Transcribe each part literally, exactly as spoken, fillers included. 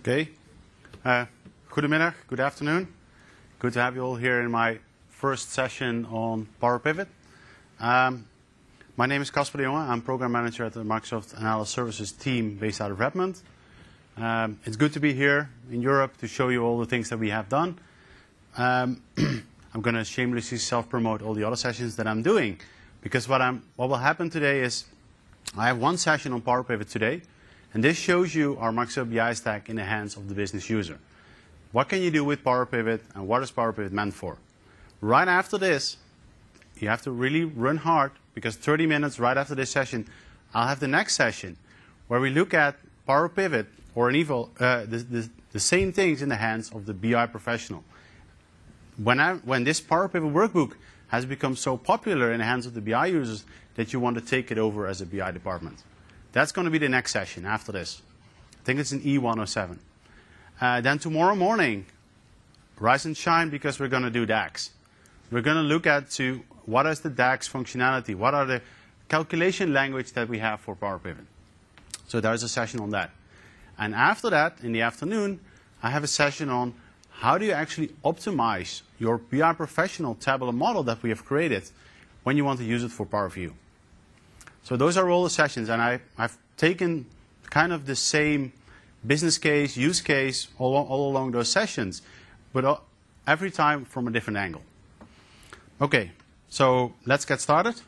Okay. Uh, goedemiddag, good afternoon. Good to have you all here in my first session on Power Pivot. Um, my name is Casper de Jonge. I'm Program Manager at the Microsoft Analysis Services team based out of Redmond. Um, it's good to be here in Europe to show you all the things that we have done. Um, I'm going to shamelessly self-promote all the other sessions that I'm doing, because what, I'm, what will happen today is I have one session on Power Pivot today, and this shows you our Microsoft B I stack in the hands of the business user. What can you do with Power Pivot, and what is Power Pivot meant for? Right after this, you have to really run hard, because thirty minutes right after this session, I'll have the next session where we look at Power Pivot, or an evil, uh, the, the, the same things in the hands of the B I professional. When, I, when this Power Pivot workbook has become so popular in the hands of the B I users that you want to take it over as a B I department. That's going to be the next session after this. I think it's in E one oh seven. Uh, then tomorrow morning, rise and shine, because we're going to do DAX. We're going to look at to what is the DAX functionality, what are the calculation language that we have for Power Pivot. So there's a session on that. And after that, in the afternoon, I have a session on how do you actually optimize your B I professional tabular model that we have created when you want to use it for Power View. So those are all the sessions, and I, I've taken kind of the same business case, use case, all, all along those sessions, but every time from a different angle. Okay, so let's get started.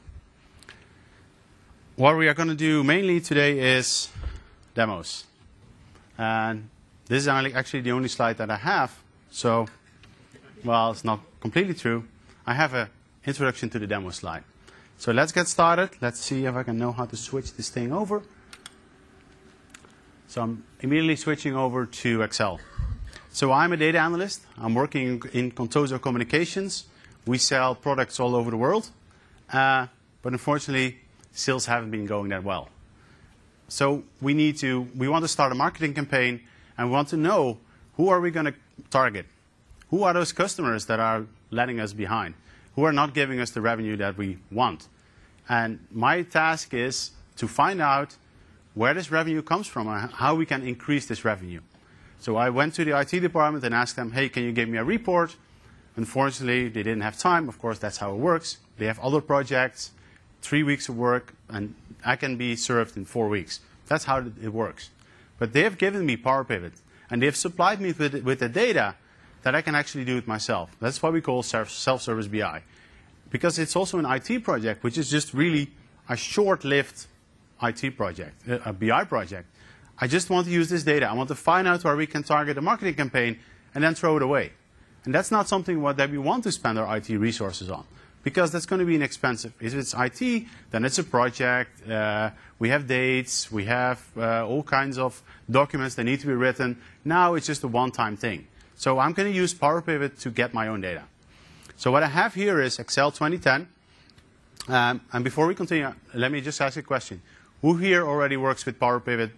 What we are going to do mainly today is demos. And this is actually the only slide that I have. So, well, it's not completely true. I have an introduction to the demo slide. So let's get started. Let's see if I can know how to switch this thing over. So I'm immediately switching over to Excel. So I'm a data analyst. I'm working in Contoso Communications. We sell products all over the world. Uh, but unfortunately, sales haven't been going that well. So we need to, we want to start a marketing campaign, and we want to know who are we going to target? Who are those customers that are letting us behind? Who are not giving us the revenue that we want? And my task is to find out where this revenue comes from and how we can increase this revenue. So I went to the I T department and asked them, hey, can you give me a report? Unfortunately, they didn't have time. Of course, that's how it works. They have other projects, three weeks of work, and I can be served in four weeks. That's how it works. But they have given me Power Pivot, and they have supplied me with, with the data that I can actually do it myself. That's what we call self-service B I. Because it's also an I T project, which is just really a short-lived I T project, a B I project. I just want to use this data. I want to find out where we can target a marketing campaign and then throw it away. And that's not something that we want to spend our I T resources on, because that's going to be inexpensive. If it's I T, then it's a project. Uh, we have dates. We have uh, all kinds of documents that need to be written. Now it's just a one-time thing. So I'm going to use Power Pivot to get my own data. So what I have here is Excel twenty ten. Um, and before we continue, let me just ask a question. Who here already works with Power Pivot?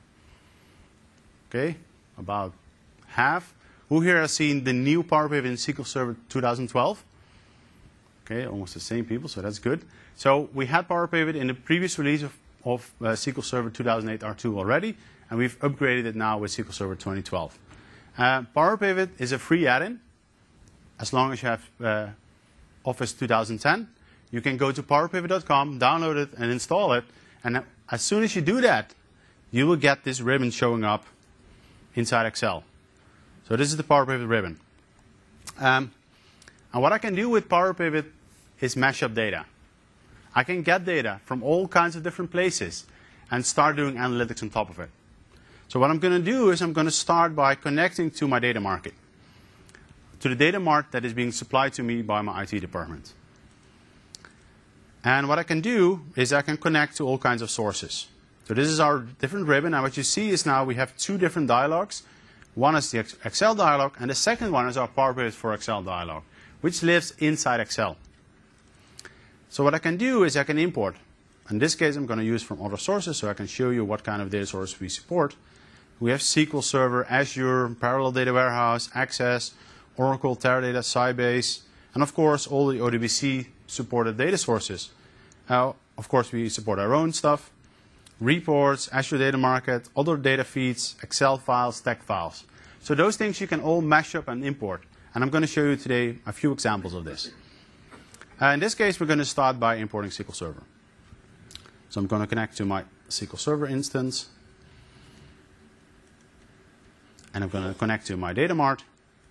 Okay, about half. Who here has seen the new Power Pivot in S Q L Server two thousand twelve? Okay, almost the same people, so that's good. So we had Power Pivot in the previous release of, of uh, S Q L Server two thousand eight R two already, and we've upgraded it now with S Q L Server twenty twelve. Uh, Power Pivot is a free add-in, as long as you have uh, Office two thousand ten. You can go to power pivot dot com, download it, and install it. And as soon as you do that, you will get this ribbon showing up inside Excel. So this is the Power Pivot ribbon. Um, and what I can do with Power Pivot is mash up data. I can get data from all kinds of different places and start doing analytics on top of it. So what I'm going to do is I'm going to start by connecting to my data market, to the data mart that is being supplied to me by my I T department. And what I can do is I can connect to all kinds of sources. So this is our different ribbon, and what you see is now we have two different dialogues. One is the Excel dialog, and the second one is our Power Pivot for Excel dialog, which lives inside Excel. So what I can do is I can import. In this case, I'm going to use from other sources, so I can show you what kind of data source we support. We have S Q L Server, Azure, Parallel Data Warehouse, Access, Oracle, Teradata, Sybase, and of course all the O D B C supported data sources. Now, of course, we support our own stuff. reports, Azure Data Market, other data feeds, Excel files, text files. So those things you can all mash up and import. And I'm going to show you today a few examples of this. Uh, in this case, we're going to start by importing S Q L Server. So I'm going to connect to my S Q L Server instance. And I'm going to connect to my data mart.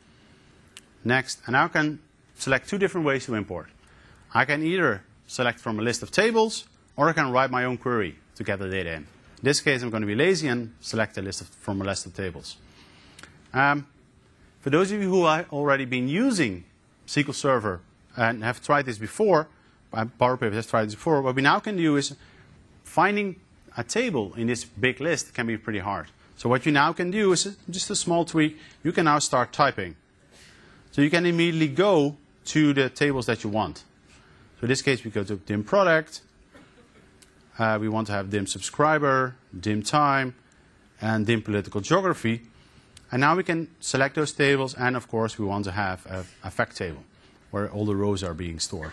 Next, and now I can select two different ways to import. I can either select from a list of tables, or I can write my own query to get the data in. In this case, I'm going to be lazy and select a list of, from a list of tables. Um, for those of you who have already been using S Q L Server and have tried this before, Power Pivot has tried this before, what we now can do is finding a table in this big list can be pretty hard. So what you now can do is just a small tweak. You can now start typing. So you can immediately go to the tables that you want. So in this case, we go to dim product. Uh, we want to have dim subscriber, dim time, and dim political geography. And now we can select those tables, and of course, we want to have a, a fact table where all the rows are being stored.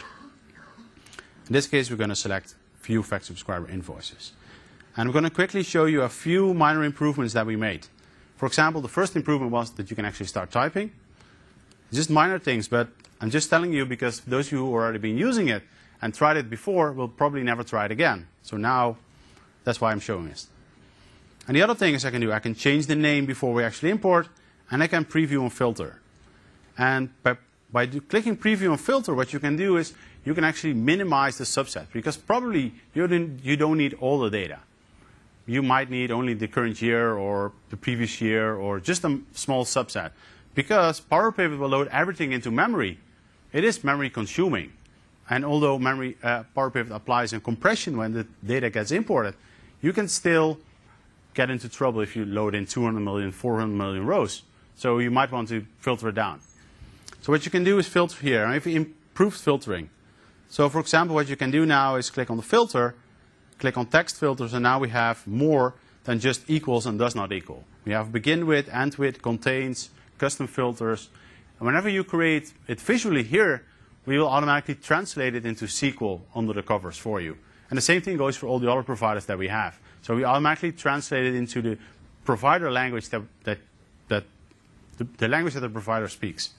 In this case, we're going to select view fact subscriber invoices. And I'm going to quickly show you a few minor improvements that we made. For example, the first improvement was that you can actually start typing. Just minor things, but I'm just telling you because those of you who have already been using it and tried it before will probably never try it again. So now, that's why I'm showing this. And the other thing is I can do, I can change the name before we actually import, and I can preview and filter. And by, by do, clicking preview and filter, what you can do is you can actually minimize the subset, because probably you don't, you don't need all the data. You might need only the current year or the previous year or just a small subset. Because Power Pivot will load everything into memory, it is memory consuming. And although memory, uh, Power Pivot applies in compression when the data gets imported, you can still get into trouble if you load in two hundred million, four hundred million rows. So you might want to filter it down. So what you can do is filter here. And if you improve filtering. So for example, what you can do now is click on the filter, click on text filters, and now we have more than just equals and does not equal. We have begin with, end with, contains, custom filters. And whenever you create it visually here, we will automatically translate it into S Q L under the covers for you. And the same thing goes for all the other providers that we have. So we automatically translate it into the provider language that, that, that the, the language that the provider speaks.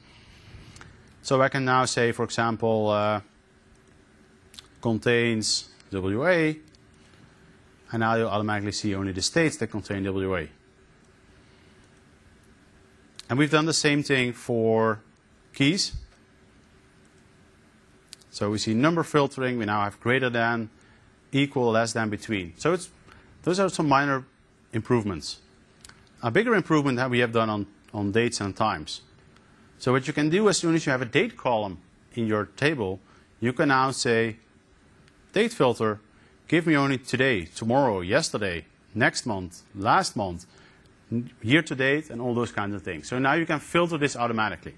So I can now say, for example, uh, contains W A, and now you'll automatically see only the states that contain W A. And we've done the same thing for keys. So we see number filtering. We now have greater than, equal, less than, between. So it's, those are some minor improvements. A bigger improvement that we have done on, on dates and times. So what you can do as soon as you have a date column in your table, you can now say, date filter, give me only today, tomorrow, yesterday, next month, last month, year to date, and all those kinds of things. So now you can filter this automatically.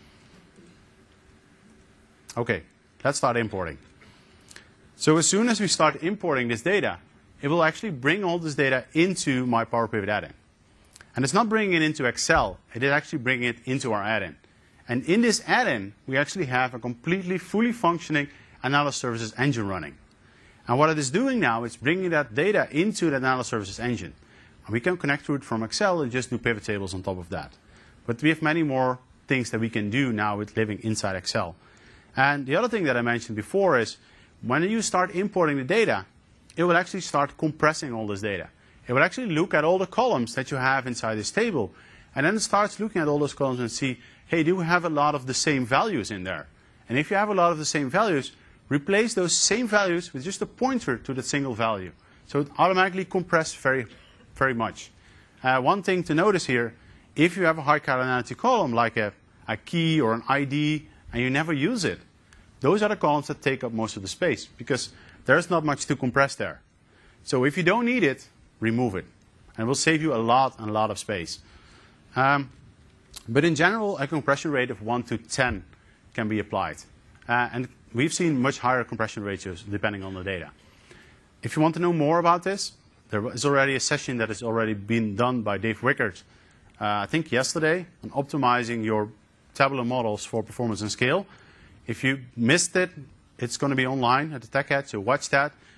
Okay, let's start importing. So as soon as we start importing this data, it will actually bring all this data into my Power Pivot add-in. And it's not bringing it into Excel, it is actually bringing it into our add-in. And in this add-in, we actually have a completely fully functioning Analysis Services engine running. And what it is doing now is bringing that data into the Analysis Services engine. And we can connect to it from Excel and just do pivot tables on top of that. But we have many more things that we can do now with living inside Excel. And the other thing that I mentioned before is when you start importing the data, it will actually start compressing all this data. It will actually look at all the columns that you have inside this table. And then it starts looking at all those columns and see, hey, do we have a lot of the same values in there? And if you have a lot of the same values, replace those same values with just a pointer to the single value. So it automatically compresses very, very much. Uh, one thing to notice here, if you have a high cardinality column like a, a key or an I D and you never use it, those are the columns that take up most of the space because there's not much to compress there. So if you don't need it, remove it. And it will save you a lot and a lot of space. Um, but in general, a compression rate of one to ten can be applied. Uh, and we've seen much higher compression ratios depending on the data. If you want to know more about this, there is already a session that has already been done by Dave Wickert, uh, I think yesterday, on optimizing your tabular models for performance and scale. If you missed it, it's going to be online at the TechEd, so watch that.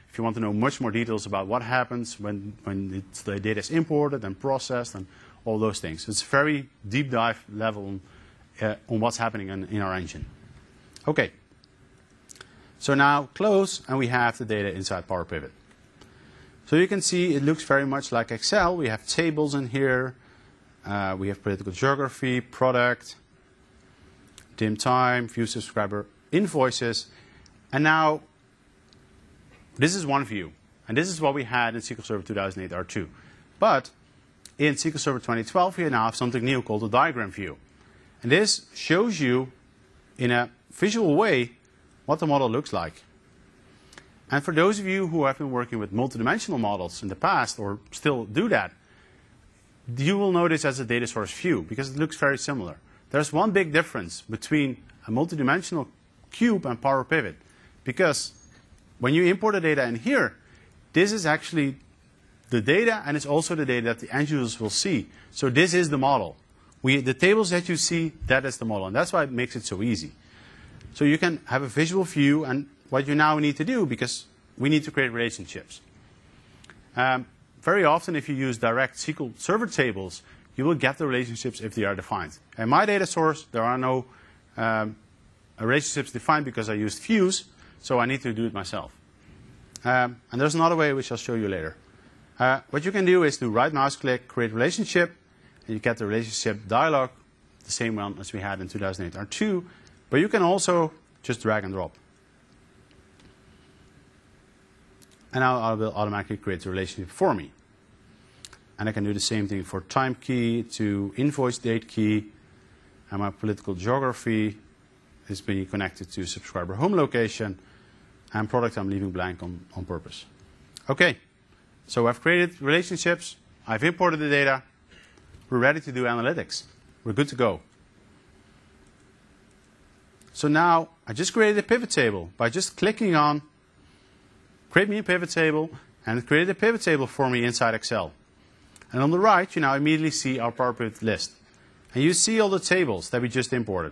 if you want to know much more details about what happens when, when it's, the data is imported and processed and all those things. It's a very deep dive level uh, on what's happening in, in our engine. Okay. So now close, and we have the data inside Power Pivot. So you can see it looks very much like Excel. We have tables in here. Uh, we have political geography, product, dim time, view subscriber invoices. And now this is one view. And this is what we had in S Q L Server two thousand eight R two. But in S Q L Server twenty twelve, we now have something new called the diagram view. And this shows you in a visual way what the model looks like. And for those of you who have been working with multidimensional models in the past, or still do that, you will notice as a data source view, because it looks very similar. There's one big difference between a multidimensional cube and Power Pivot, because when you import the data in here, this is actually the data, and it's also the data that the end users will see. So this is the model. We, the tables that you see, that is the model, and that's why it makes it so easy. So you can have a visual view, and what you now need to do, because we need to create relationships. Um, very often, if you use direct S Q L Server tables, you will get the relationships if they are defined. In my data source, there are no um, relationships defined because I used views, so I need to do it myself. Um, and there's another way which I'll show you later. Uh, what you can do is do right mouse click, create relationship, and you get the relationship dialog, the same one as we had in two thousand eight R two, but you can also just drag and drop. And now I will automatically create the relationship for me. And I can do the same thing for time key to invoice date key. And my political geography is being connected to subscriber home location. And product I'm leaving blank on, on purpose. Okay, so I've created relationships. I've imported the data. We're ready to do analytics. We're good to go. So now I just created a pivot table by just clicking on create me a pivot table, and it created a pivot table for me inside Excel. And on the right, you now immediately see our Power Pivot list. And you see all the tables that we just imported.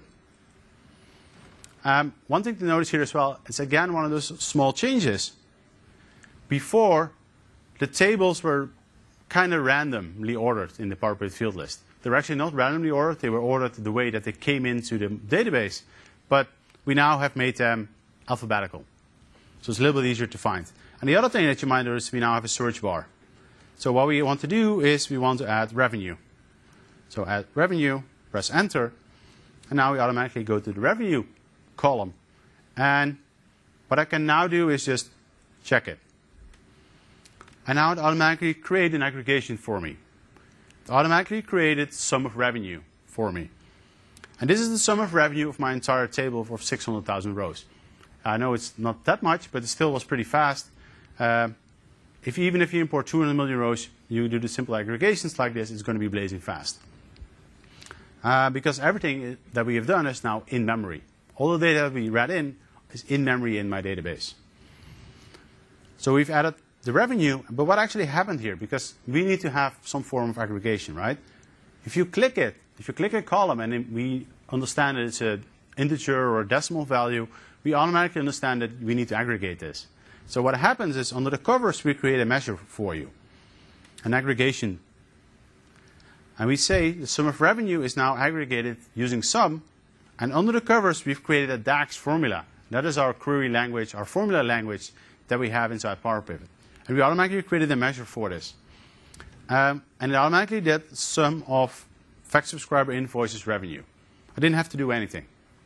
Um, one thing to notice here as well, it's again one of those small changes. Before, the tables were kind of randomly ordered in the Power Pivot field list. They were actually not randomly ordered. They were ordered the way that they came into the database. But we now have made them alphabetical. So it's a little bit easier to find. And the other thing that you might notice, we now have a search bar. So what we want to do is we want to add revenue. So add revenue, press enter, and now we automatically go to the revenue column. And what I can now do is just check it. And now it automatically created an aggregation for me. It automatically created sum of revenue for me. And this is the sum of revenue of my entire table of six hundred thousand rows. I know it's not that much, but it still was pretty fast. Uh, if even if you import two hundred million rows, you do the simple aggregations like this, it's going to be blazing fast. Uh, because everything that we have done is now in memory. All the data that we read in is in memory in my database. So we've added the revenue, but what actually happened here? Because we need to have some form of aggregation, right? If you click it, if you click a column and we understand that it's an integer or a decimal value, we automatically understand that we need to aggregate this. So what happens is under the covers, we create a measure for you, an aggregation. And we say the sum of revenue is now aggregated using sum. And under the covers, we've created a DAX formula. That is our query language, our formula language that we have inside Power Pivot. And we automatically created a measure for this. Um, and it automatically did sum of fact subscriber invoices revenue. I didn't have to do anything.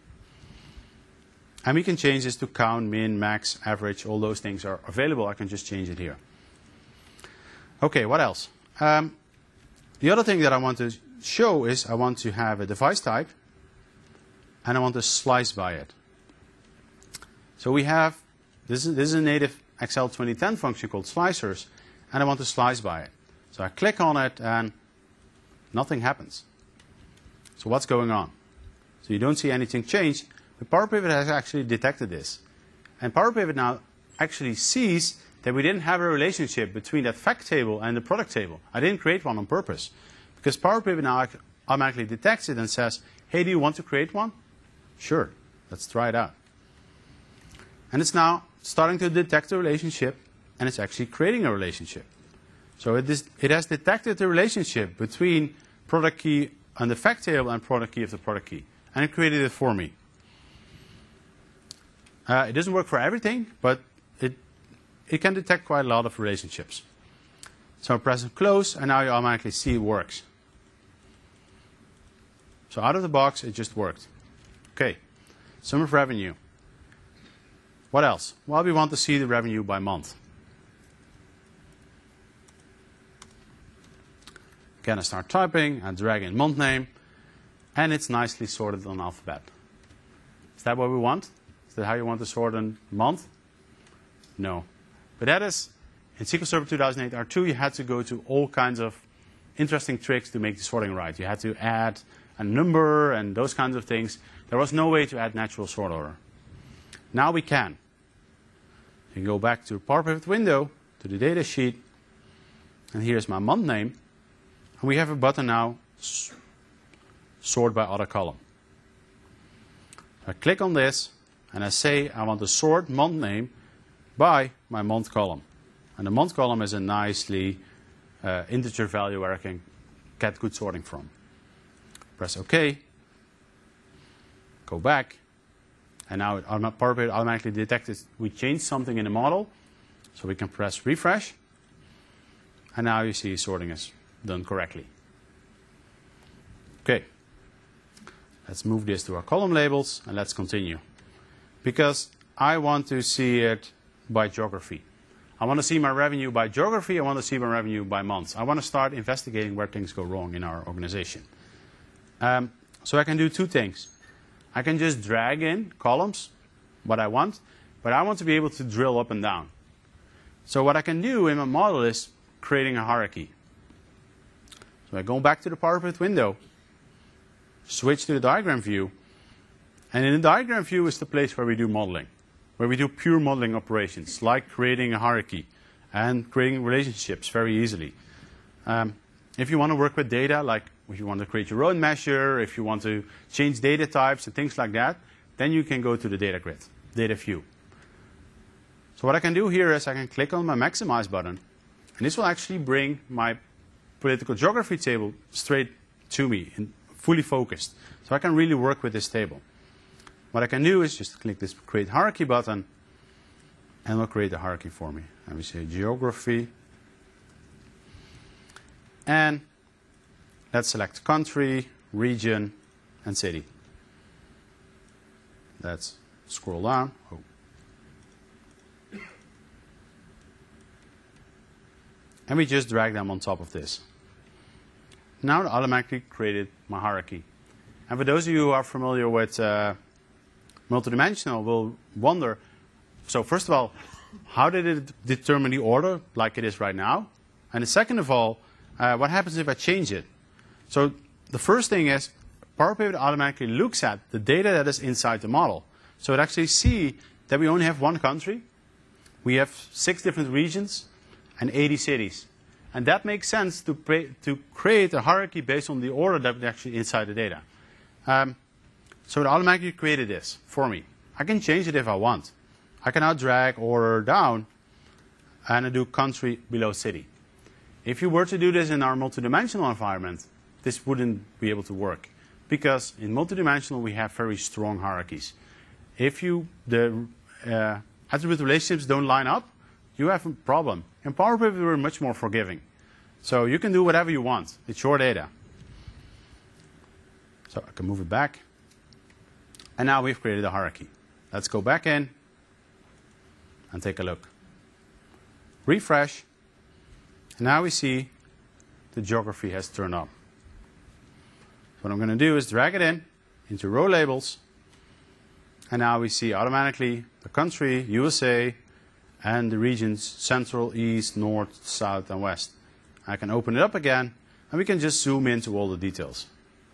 And we can change this to count, min, max, average. All those things are available. I can just change it here. Okay, what else? Um, the other thing that I want to show is I want to have a device type, and I want to slice by it. So we have, this is, this is a native Excel twenty ten function called slicers, and I want to slice by it. So I click on it, and nothing happens. So what's going on? So you don't see anything change. But Power Pivot has actually detected this. And Power Pivot now actually sees that we didn't have a relationship between that fact table and the product table. I didn't create one on purpose. Because Power Pivot now automatically detects it and says, hey, do you want to create one? Sure, let's try it out. And it's now starting to detect the relationship and it's actually creating a relationship. So it, is, it has detected the relationship between product key and the fact table and product key of the product key, and it created it for me. Uh, it doesn't work for everything, but it, it can detect quite a lot of relationships. So I press close, and now you automatically see it works. So out of the box, it just worked. Okay, sum of revenue. What else? Well, we want to see the revenue by month. Again, I start typing, I drag in month name, and it's nicely sorted on alphabet. Is that what we want? Is that how you want to sort a month? No. But that is, in S Q L Server two thousand eight R two, you had to go to all kinds of interesting tricks to make the sorting right. You had to add a number and those kinds of things. There was no way to add natural sort order. Now we can. You can go back to the Power Pivot window, to the data sheet, and here's my month name. And we have a button now, sort by auto column. I click on this, and I say I want to sort month name by my month column. And the month column is a nicely uh, integer value where I can get good sorting from. Press OK. Go back. And now it Power Pivot automatically detects we changed something in the model. So we can press refresh. And now you see sorting is done correctly. Okay. Let's move this to our column labels, and let's continue. Because I want to see it by geography. I want to see my revenue by geography. I want to see my revenue by months. I want to start investigating where things go wrong in our organization. Um, so I can do two things. I can just drag in columns, what I want, but I want to be able to drill up and down. So what I can do in my model is creating a hierarchy. So I go back to the Power Pivot window, switch to the diagram view, and in the diagram view is the place where we do modeling, where we do pure modeling operations, like creating a hierarchy and creating relationships very easily. Um, if you want to work with data, like if you want to create your own measure, if you want to change data types and things like that, then you can go to the data grid, data view. So what I can do here is I can click on my maximize button, and this will actually bring my political geography table straight to me and fully focused. So I can really work with this table. What I can do is just click this create hierarchy button, and it will create a hierarchy for me. And we say geography. And let's select country, region, and city. Let's scroll down. Oh. And we just drag them on top of this. Now it automatically created my hierarchy. And for those of you who are familiar with uh, multidimensional will wonder, so first of all, how did it determine the order like it is right now? And second of all, uh, what happens if I change it? So the first thing is Power Pivot automatically looks at the data that is inside the model. So it actually sees that we only have one country, we have six different regions, and eighty cities. And that makes sense to, pay, to create a hierarchy based on the order that is actually inside the data. Um, so it automatically created this for me. I can change it if I want. I can now drag order down and I do country below city. If you were to do this in our multidimensional environment, this wouldn't be able to work. Because in multidimensional, we have very strong hierarchies. If you, the uh, attribute relationships don't line up, you have a problem. In Power Pivot, we're much more forgiving. So you can do whatever you want. It's your data. So I can move it back. And now we've created a hierarchy. Let's go back in and take a look. Refresh. And now we see the geography has turned up. So what I'm going to do is drag it in into row labels. And now we see automatically the country, U S A, and the regions central, east, north, south, and west. I can open it up again, and we can just zoom into all the details.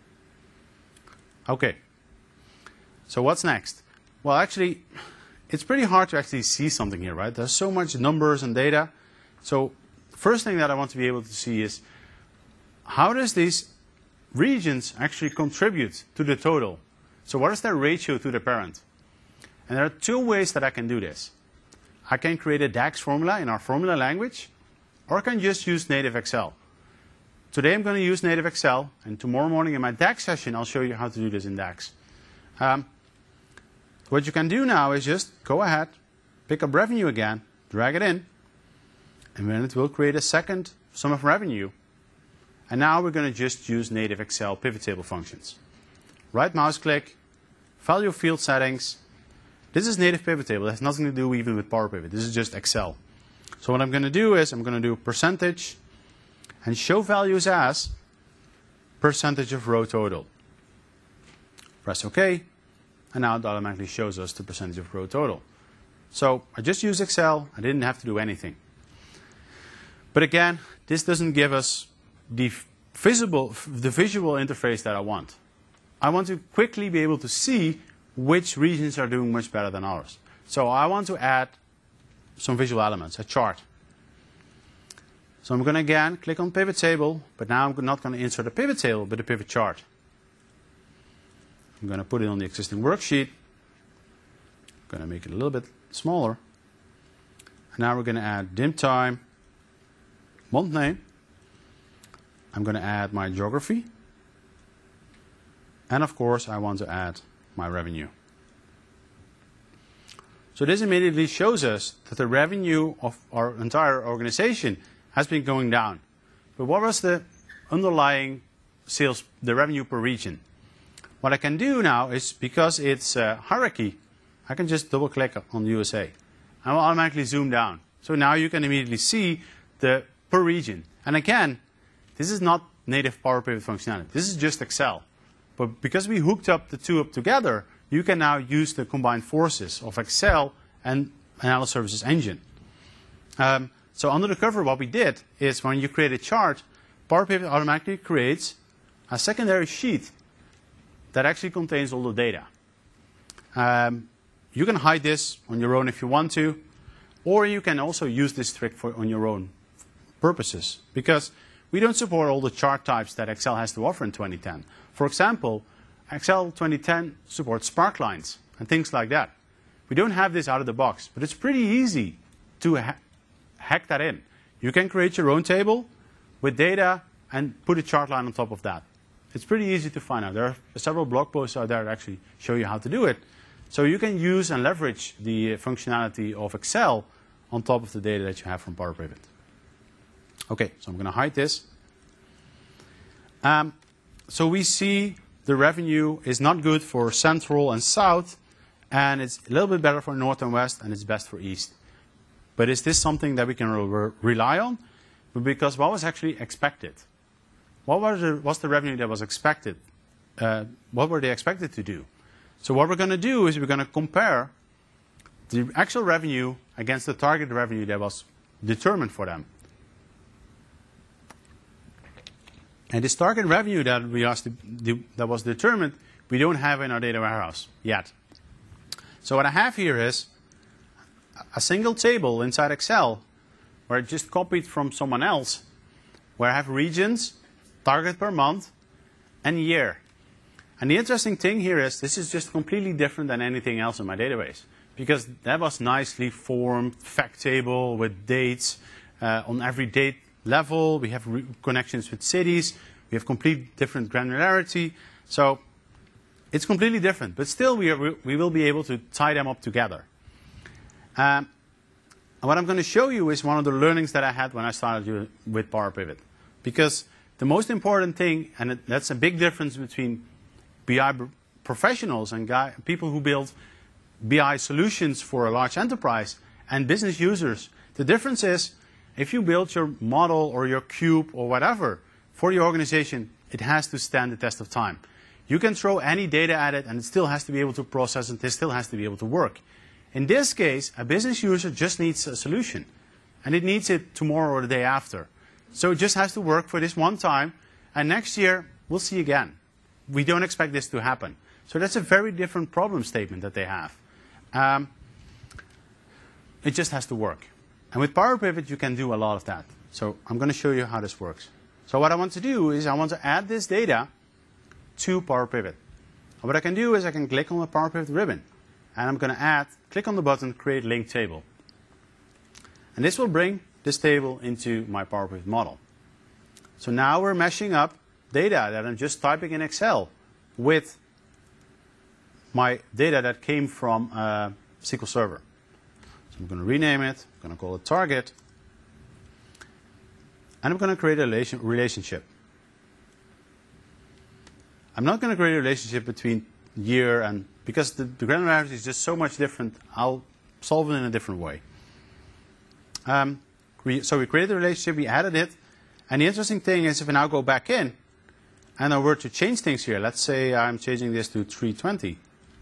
Okay. So what's next? Well, actually, it's pretty hard to actually see something here, right? There's so much numbers and data. So the first thing that I want to be able to see is how does these regions actually contribute to the total? So what is their ratio to the parent? And there are two ways that I can do this. I can create a DAX formula in our formula language, or I can just use native Excel. Today I'm going to use native Excel, and tomorrow morning in my DAX session I'll show you how to do this in DAX. Um, what you can do now is just go ahead, pick up revenue again, drag it in, and then it will create a second sum of revenue. And now we're going to just use native Excel pivot table functions. Right mouse click, value field settings. This is native pivot table. It has nothing to do even with Power Pivot. This is just Excel. So what I'm going to do is I'm going to do percentage and show values as percentage of row total. Press OK, and now it automatically shows us the percentage of row total. So I just used Excel. I didn't have to do anything. But again, this doesn't give us the visible, the visual interface that I want. I want to quickly be able to see which regions are doing much better than others. So I want to add some visual elements, a chart. So I'm going to again click on pivot table, but now I'm not going to insert a pivot table, but a pivot chart. I'm going to put it on the existing worksheet. I'm going to make it a little bit smaller. And now we're going to add dim time, month name. I'm going to add my geography. And of course, I want to add my revenue. So this immediately shows us that the revenue of our entire organization has been going down. But what was the underlying sales, the revenue per region? What I can do now is, because it's a hierarchy, I can just double click on U S A. And I will automatically zoom down. So now you can immediately see the per region. And again, this is not native Power Pivot functionality. This is just Excel. But because we hooked up the two up together, you can now use the combined forces of Excel and Analysis Services Engine. Um, so under the cover, what we did is when you create a chart, Power Pivot automatically creates a secondary sheet that actually contains all the data. Um, you can hide this on your own if you want to, or you can also use this trick for on your own purposes, because we don't support all the chart types that Excel has to offer in twenty ten. For example, Excel twenty ten supports spark lines and things like that. We don't have this out of the box, but it's pretty easy to ha hack that in. You can create your own table with data and put a chart line on top of that. It's pretty easy to find out. There are several blog posts out there that actually show you how to do it. So you can use and leverage the functionality of Excel on top of the data that you have from Power Pivot. Okay, so I'm going to hide this. Um, so we see the revenue is not good for Central and South, and it's a little bit better for North and West, and it's best for East. But is this something that we can re rely on? Because what was actually expected? What was the, what's the revenue that was expected? Uh, what were they expected to do? So what we're going to do is we're going to compare the actual revenue against the target revenue that was determined for them. And this target revenue that, we asked to, that was determined, we don't have in our data warehouse yet. So what I have here is a single table inside Excel where I just copied from someone else, where I have regions, target per month, and year. And the interesting thing here is this is just completely different than anything else in my database, because that was nicely formed fact table with dates uh, on every date level. We have re connections with cities. We have complete different granularity. So it's completely different, but still we, are, we will be able to tie them up together. Um, and what I'm going to show you is one of the learnings that I had when I started with Power Pivot. Because the most important thing, and it, that's a big difference between B I professionals and guy, people who build B I solutions for a large enterprise and business users. The difference is, if you build your model or your cube or whatever for your organization, it has to stand the test of time. You can throw any data at it and it still has to be able to process it, it still has to be able to work. In this case, a business user just needs a solution, and it needs it tomorrow or the day after. So it just has to work for this one time, and next year we'll see again. We don't expect this to happen. So that's a very different problem statement that they have. Um, it just has to work. And with Power Pivot, you can do a lot of that. So I'm going to show you how this works. So what I want to do is I want to add this data to Power Pivot. And what I can do is I can click on the Power Pivot ribbon. And I'm going to add, click on the button, Create Linked Table. And this will bring this table into my Power Pivot model. So now we're meshing up data that I'm just typing in Excel with my data that came from uh, S Q L Server. So I'm going to rename it. I'm going to call it target. And I'm going to create a relation relationship. I'm not going to create a relationship between year and, because the, the granularity is just so much different, I'll solve it in a different way. Um, we, so we created the relationship, we added it, and the interesting thing is if I now go back in and I were to change things here, let's say I'm changing this to three twenty.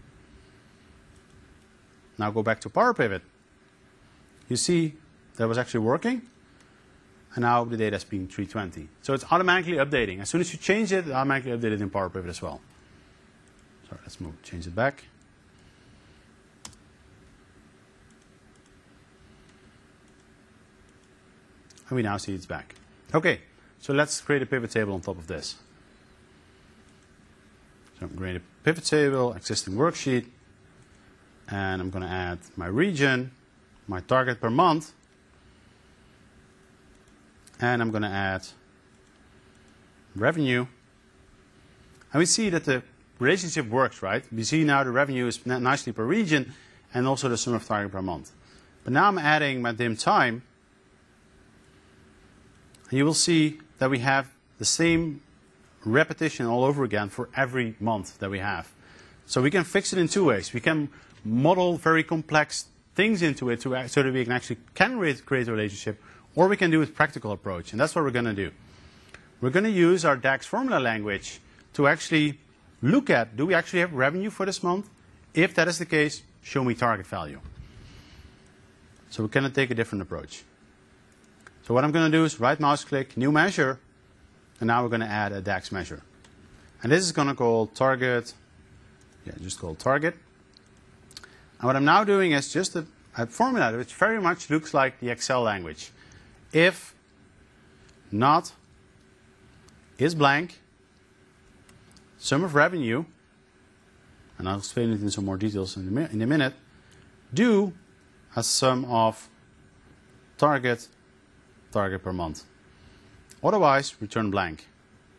Now go back to Power Pivot. You see that was actually working, and now the data is being three twenty. So it's automatically updating. As soon as you change it, it automatically updated in Power Pivot as well. Sorry, let's move, change it back. And we now see it's back. Okay, so let's create a pivot table on top of this. So I'm creating a pivot table, existing worksheet, and I'm going to add my region, my target per month, and I'm going to add revenue. And we see that the relationship works, right? We see now the revenue is nicely per region and also the sum of target per month. But now I'm adding my dim time. And you will see that we have the same repetition all over again for every month that we have. So we can fix it in two ways. We can model very complex things into it to, so that we can actually can create a relationship, or we can do a practical approach. And that's what we're going to do. We're going to use our DAX formula language to actually look at, do we actually have revenue for this month? If that is the case, show me target value. So we're going to take a different approach. So what I'm going to do is right mouse click, new measure, and now we're going to add a DAX measure. And this is going to call target, yeah, just call target. And what I'm now doing is just a, a formula which very much looks like the Excel language. If not is blank, sum of revenue, and I'll explain it in some more details in a, in a minute, do a sum of target, target per month. Otherwise, return blank.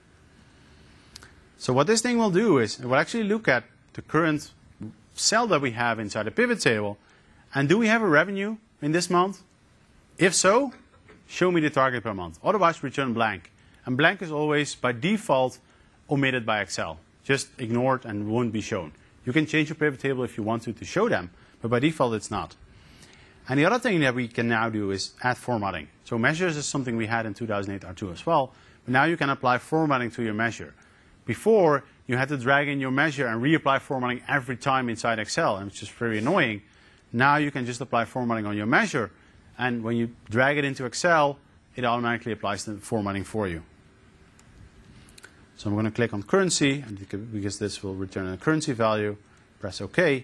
So what this thing will do is it will actually look at the current cell that we have inside the pivot table, and do we have a revenue in this month? If so, show me the target per month. Otherwise, return blank. And blank is always, by default, omitted by Excel. Just ignored and won't be shown. You can change your pivot table if you want to to show them, but by default it's not. And the other thing that we can now do is add formatting. So measures is something we had in two thousand eight R two as well, but now you can apply formatting to your measure. Before, you had to drag in your measure and reapply formatting every time inside Excel, and it's just very annoying. Now you can just apply formatting on your measure, and when you drag it into Excel, it automatically applies the formatting for you. So I'm going to click on currency, and because this will return a currency value, press OK.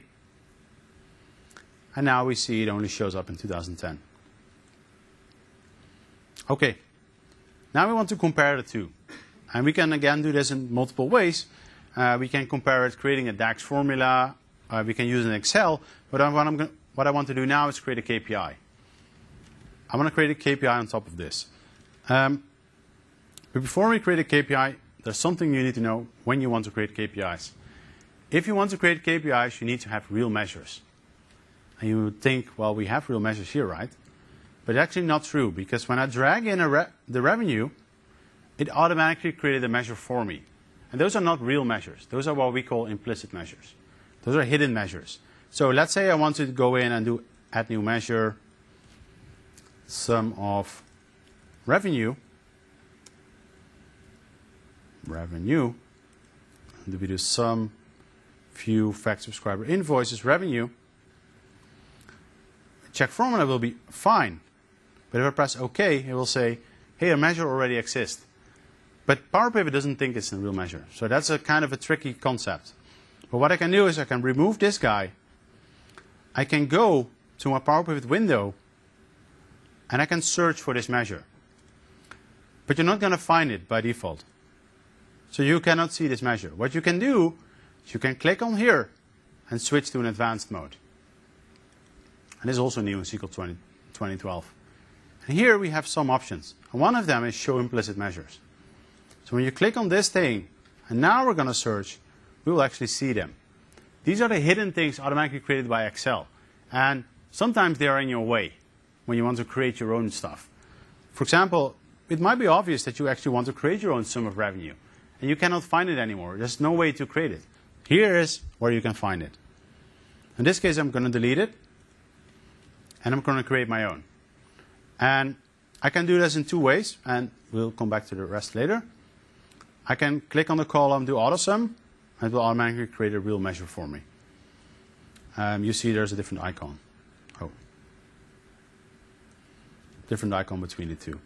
And now we see it only shows up in two thousand ten. Okay, now we want to compare the two. And we can again do this in multiple ways. Uh, we can compare it creating a DAX formula. Uh, we can use an Excel. But what, I'm gonna, what I want to do now is create a K P I. I want to create a K P I on top of this. Um, but before we create a K P I, there's something you need to know when you want to create K P Is. If you want to create K P Is, you need to have real measures. And you would think, well, we have real measures here, right? But actually not true, because when I drag in a re the revenue, it automatically created a measure for me. And those are not real measures. Those are what we call implicit measures. Those are hidden measures. So let's say I want to go in and do add new measure, sum of revenue, revenue, and we do sum, view, fact, subscriber, invoices, revenue. Check formula will be fine. But if I press OK, it will say, hey, a measure already exists. But Power Pivot doesn't think it's a real measure. So that's a kind of a tricky concept. But what I can do is I can remove this guy. I can go to my Power Pivot window, and I can search for this measure. But you're not going to find it by default. So you cannot see this measure. What you can do is you can click on here and switch to an advanced mode. And this is also new in S Q L twenty twelve. And here we have some options. And one of them is show implicit measures. So when you click on this thing, and now we're going to search, we will actually see them. These are the hidden things automatically created by Excel. And sometimes they are in your way when you want to create your own stuff. For example, it might be obvious that you actually want to create your own sum of revenue. And you cannot find it anymore. There's no way to create it. Here is where you can find it. In this case, I'm going to delete it. And I'm going to create my own. And I can do this in two ways. And we'll come back to the rest later. I can click on the column, do AutoSum. And it will automatically create a real measure for me. Um, you see there's a different icon. Oh. Different icon between the two.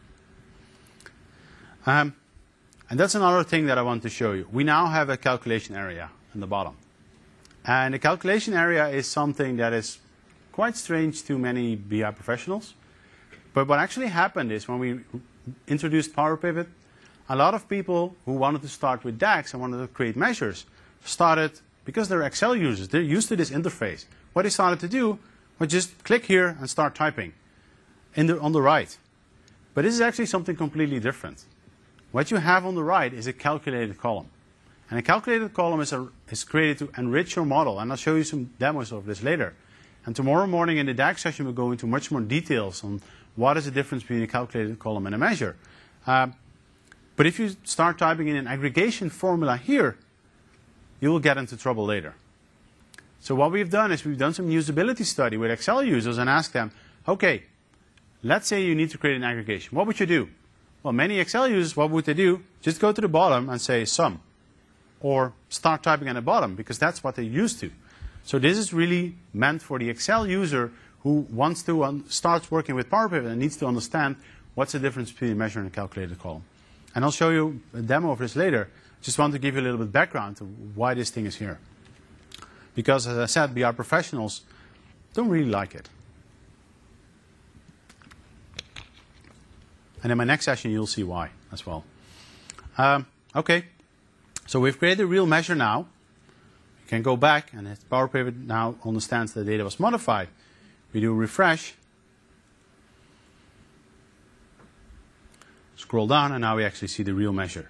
Um, and that's another thing that I want to show you. We now have a calculation area in the bottom. And the calculation area is something that is quite strange to many B I professionals. But what actually happened is when we introduced Power Pivot, a lot of people who wanted to start with DAX and wanted to create measures started, because they're Excel users, they're used to this interface. What they started to do was just click here and start typing in the, on the right. But this is actually something completely different. What you have on the right is a calculated column. And a calculated column is, a, is created to enrich your model. And I'll show you some demos of this later. And tomorrow morning in the DAX session, we'll go into much more details on what is the difference between a calculated column and a measure. Uh, but if you start typing in an aggregation formula here, you will get into trouble later. So what we've done is we've done some usability study with Excel users and asked them, okay, let's say you need to create an aggregation. What would you do? Well, many Excel users, what would they do? Just go to the bottom and say sum. Or start typing at the bottom, because that's what they're used to. So this is really meant for the Excel user who wants to um, start working with Power Pivot and needs to understand what's the difference between a measure and a calculated column. And I'll show you a demo of this later. Just want to give you a little bit of background to why this thing is here. Because, as I said, B I professionals don't really like it. And in my next session, you'll see why as well. Um, okay, so we've created a real measure now. You can go back, and Power Pivot now understands the data was modified. We do refresh. Scroll down, and now we actually see the real measure.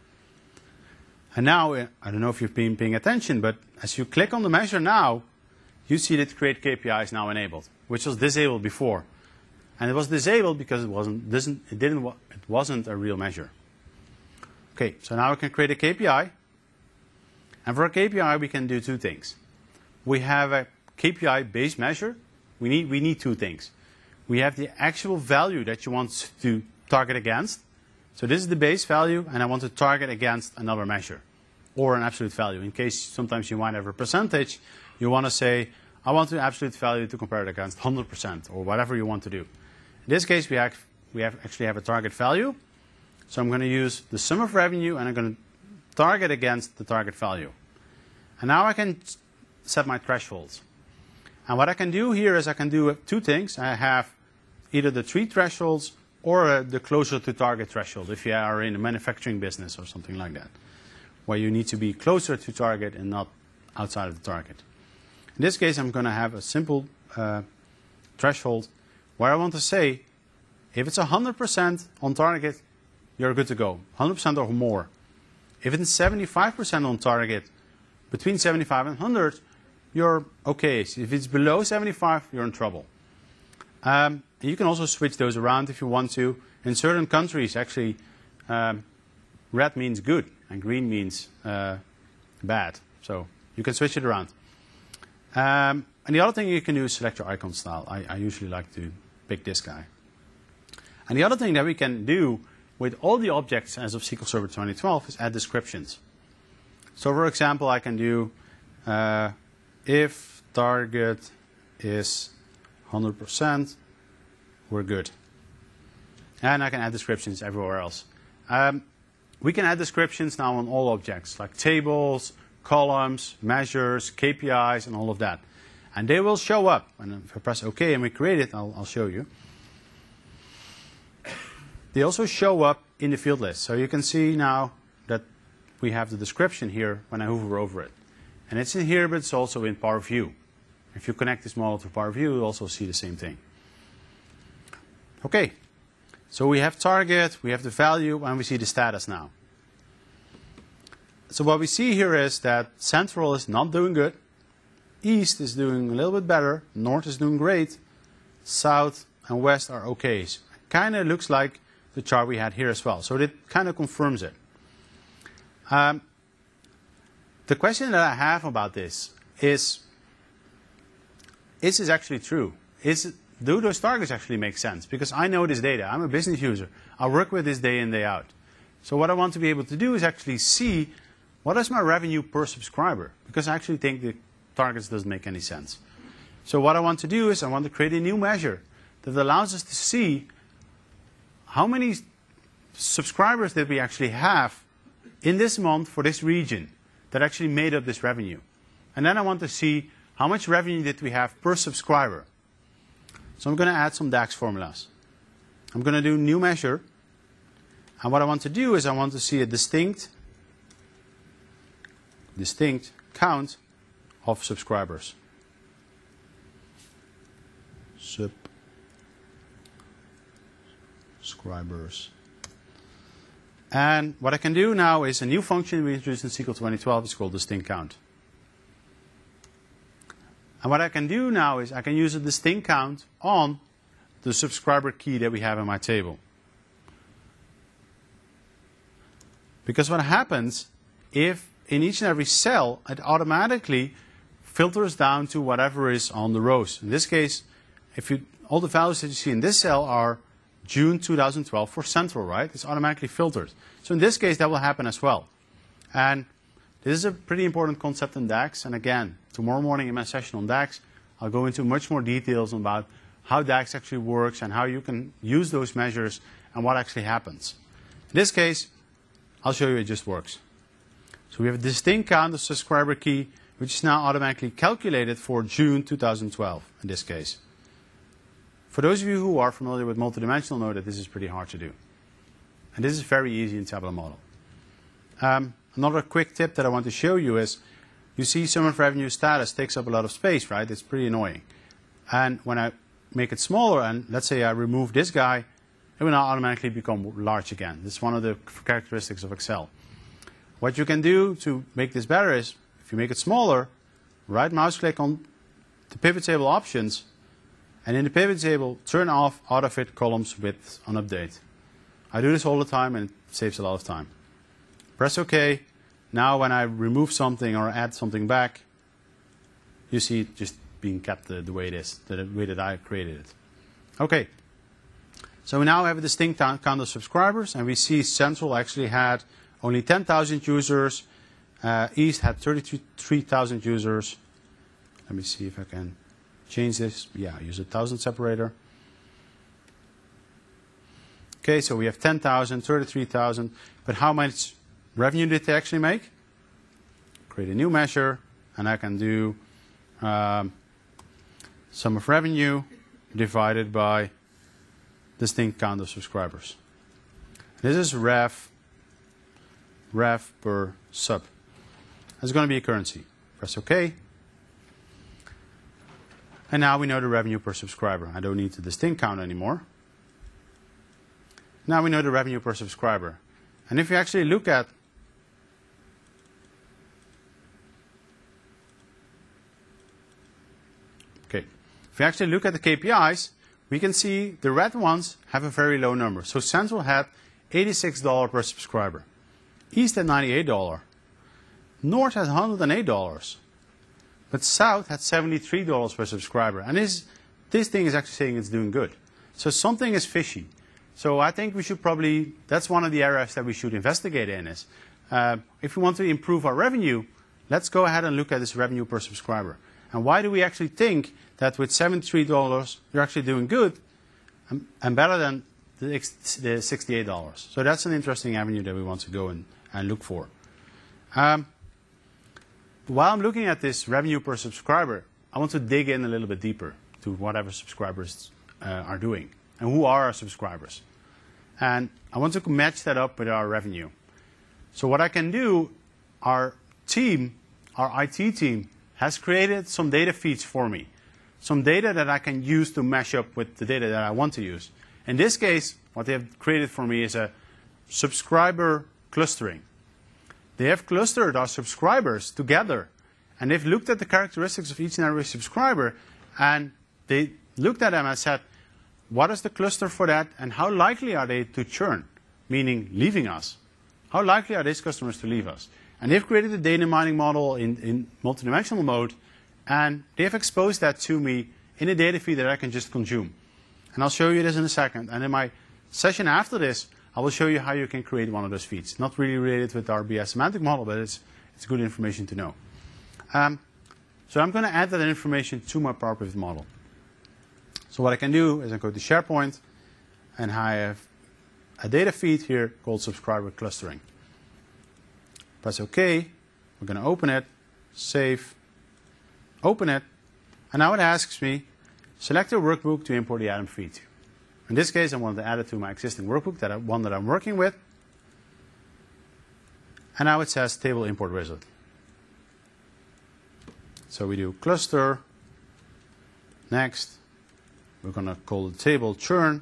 And now, I don't know if you've been paying attention, but as you click on the measure now, you see that Create K P I is now enabled, which was disabled before. And it was disabled because it wasn't, doesn't, it didn't, it wasn't a real measure. Okay, so now we can create a K P I. And for a K P I, we can do two things. We have a K P I-based measure. We need, we need two things. We have the actual value that you want to target against. So this is the base value, and I want to target against another measure or an absolute value. In case sometimes you might have a percentage, you want to say, I want the absolute value to compare it against one hundred percent or whatever you want to do. In this case, we, have, we have actually have a target value. So I'm going to use the sum of revenue, and I'm going to target against the target value. And now I can set my thresholds. And what I can do here is I can do two things. I have either the three thresholds or uh, the closer to target threshold if you are in a manufacturing business or something like that, where you need to be closer to target and not outside of the target. In this case, I'm going to have a simple uh, threshold where I want to say, if it's one hundred percent on target, you're good to go, one hundred percent or more. If it's seventy-five percent on target, between seventy-five and one hundred, you're okay. If it's below seventy-five, you're in trouble. Um, you can also switch those around if you want to. In certain countries, actually, um, red means good and green means uh, bad. So you can switch it around. Um, and the other thing you can do is select your icon style. I, I usually like to pick this guy. And the other thing that we can do with all the objects as of S Q L Server twenty twelve is add descriptions. So for example, I can do uh, if target is one hundred percent, we're good. And I can add descriptions everywhere else. Um, we can add descriptions now on all objects, like tables, columns, measures, K P Is, and all of that. And they will show up. And if I press OK and we create it, I'll, I'll show you. They also show up in the field list. So you can see now that we have the description here when I hover over it. And it's in here, but it's also in Power View. If you connect this model to Power View, you'll also see the same thing. Okay, So we have target, we have the value, and we see the status now. So what we see here is that Central is not doing good, East is doing a little bit better, North is doing great, South and West are okay. So kind of looks like the chart we had here as well. So it kind of confirms it. Um, the question that I have about this is, is this actually true? Is it, do those targets actually make sense? Because I know this data. I'm a business user. I work with this day in, day out. So what I want to be able to do is actually see what is my revenue per subscriber. Because I actually think the targets doesn't make any sense. So what I want to do is I want to create a new measure that allows us to see how many subscribers that we actually have in this month for this region that actually made up this revenue. And then I want to see how much revenue did we have per subscriber. So I'm going to add some DAX formulas. I'm going to do new measure. And what I want to do is I want to see a distinct, distinct count of subscribers. Subscribers. And what I can do now is a new function we introduced in S Q L twenty twelve. It's called distinct count. And what I can do now is I can use a distinct count on the subscriber key that we have in my table. Because what happens if in each and every cell it automatically filters down to whatever is on the rows. In this case, if you, all the values that you see in this cell are June two thousand twelve for Central, right? It's automatically filtered. So in this case, that will happen as well. And this is a pretty important concept in DAX. And again, tomorrow morning in my session on DAX, I'll go into much more details about how DAX actually works and how you can use those measures and what actually happens. In this case, I'll show you it just works. So we have a distinct count of subscriber key, which is now automatically calculated for June two thousand twelve in this case. For those of you who are familiar with multidimensional, know that this is pretty hard to do. And this is very easy in Tabular Model. Um, another quick tip that I want to show you is, you see sum of revenue status takes up a lot of space, right? It's pretty annoying. And when I make it smaller, and let's say I remove this guy, it will now automatically become large again. This is one of the characteristics of Excel. What you can do to make this better is, if you make it smaller, right mouse click on the pivot table options, and in the pivot table, turn off auto-fit columns width on update. I do this all the time and it saves a lot of time. Press OK. Now when I remove something or add something back, you see it just being kept the, the way it is, the way that I created it. OK. So we now have a distinct count of subscribers, and we see Central actually had only ten thousand users. Uh, East had thirty-three thousand users. Let me see if I can change this. Yeah, use a thousand separator. Okay, so we have ten thousand, thirty-three thousand. But how much revenue did they actually make? Create a new measure, and I can do um, sum of revenue divided by distinct count of subscribers. This is rev, rev per sub. It's going to be a currency. Press OK. And now we know the revenue per subscriber. I don't need the distinct count anymore. Now we know the revenue per subscriber. And if you actually look at okay, if you actually look at the K P Is, we can see the red ones have a very low number. So Central had eighty-six dollars per subscriber. East had ninety-eight dollars. North had one hundred eight dollars. But South had seventy-three dollars per subscriber. And this, this thing is actually saying it's doing good. So something is fishy. So I think we should probably, that's one of the areas that we should investigate in is, uh, if we want to improve our revenue, let's go ahead and look at this revenue per subscriber. And why do we actually think that with seventy-three dollars, you're actually doing good and, and better than the, the sixty-eight dollars? So that's an interesting avenue that we want to go and, and look for. Um, while I'm looking at this revenue per subscriber, I want to dig in a little bit deeper to whatever subscribers uh, are doing. And who are our subscribers? And I want to match that up with our revenue. So what I can do, our team, our I T team, has created some data feeds for me. Some data that I can use to mesh up with the data that I want to use. In this case, what they have created for me is a subscriber clustering. They have clustered our subscribers together, and they've looked at the characteristics of each and every subscriber, and they looked at them and said, what is the cluster for that, and how likely are they to churn, meaning leaving us? How likely are these customers to leave us? And they've created a data mining model in, in multidimensional mode, and they've exposed that to me in a data feed that I can just consume. And I'll show you this in a second. And in my session after this, I will show you how you can create one of those feeds. Not really related with our B S semantic model, but it's, it's good information to know. Um, so I'm going to add that information to my Power Pivot model. So what I can do is I go to SharePoint, and I have a data feed here called subscriber clustering. Press OK. We're going to open it, save, open it, and now it asks me, select a workbook to import the Atom feed to. In this case, I want to add it to my existing workbook, that I, one that I'm working with. And now it says table import wizard. So we do cluster, next. We're going to call the table churn,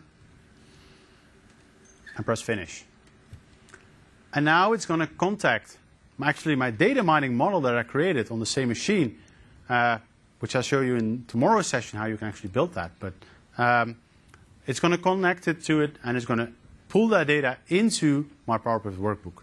and press finish. And now it's going to contact actually my data mining model that I created on the same machine, uh, which I'll show you in tomorrow's session how you can actually build that. But um, it's going to connect it to it, and it's going to pull that data into my Power Pivot workbook.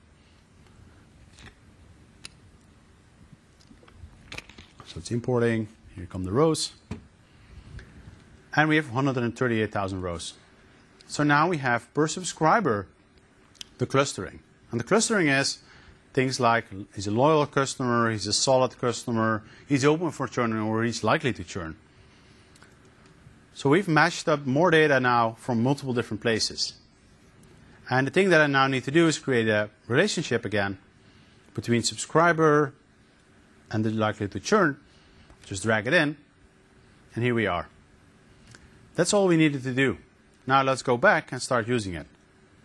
So it's importing. Here come the rows. And we have one hundred thirty-eight thousand rows. So now we have per subscriber the clustering. And the clustering is things like he's a loyal customer, he's a solid customer, he's open for churn, or he's likely to churn. So we've mashed up more data now from multiple different places. And the thing that I now need to do is create a relationship again between subscriber and the likely to churn. Just drag it in, and here we are. That's all we needed to do. Now let's go back and start using it.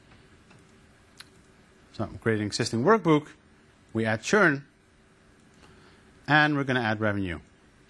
So I'm creating an existing workbook. We add churn, and we're going to add revenue.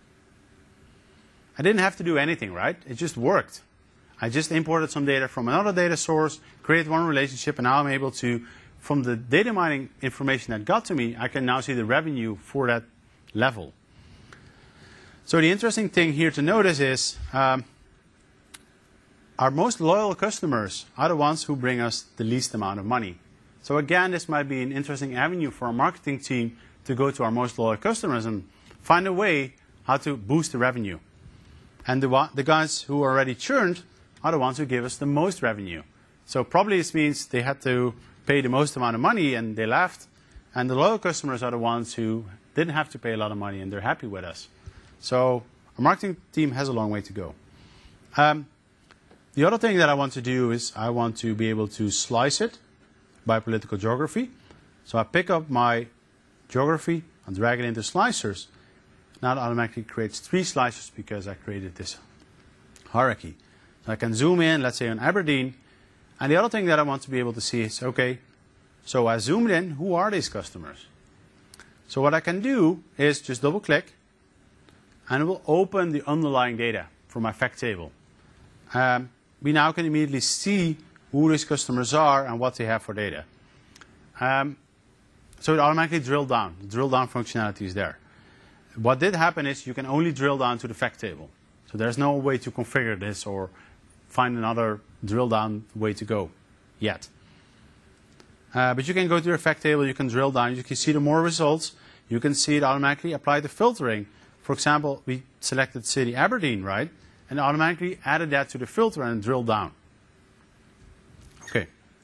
I didn't have to do anything, right? It just worked. I just imported some data from another data source, created one relationship, and now I'm able to, from the data mining information that got to me, I can now see the revenue for that level. So the interesting thing here to notice is um, our most loyal customers are the ones who bring us the least amount of money. So again, this might be an interesting avenue for our marketing team to go to our most loyal customers and find a way how to boost the revenue. And the, the guys who already churned are the ones who give us the most revenue. So probably this means they had to pay the most amount of money and they left. And the loyal customers are the ones who didn't have to pay a lot of money and they're happy with us. So our marketing team has a long way to go. Um, the other thing that I want to do is I want to be able to slice it by political geography. So I pick up my geography and drag it into slicers. Now it automatically creates three slicers because I created this hierarchy. So I can zoom in, let's say on Aberdeen. And the other thing that I want to be able to see is, okay, so I zoomed in, who are these customers? So what I can do is just double click, and it will open the underlying data from my fact table. Um, we now can immediately see who these customers are and what they have for data. Um, so it automatically drilled down. The drill down functionality is there. What did happen is you can only drill down to the fact table. So there's no way to configure this or find another drill down way to go yet. Uh, but you can go to your fact table, you can drill down, you can see the more results, you can see it automatically apply the filtering. For example, we selected city Aberdeen, right? And automatically added that to the filter and drilled down. Okay.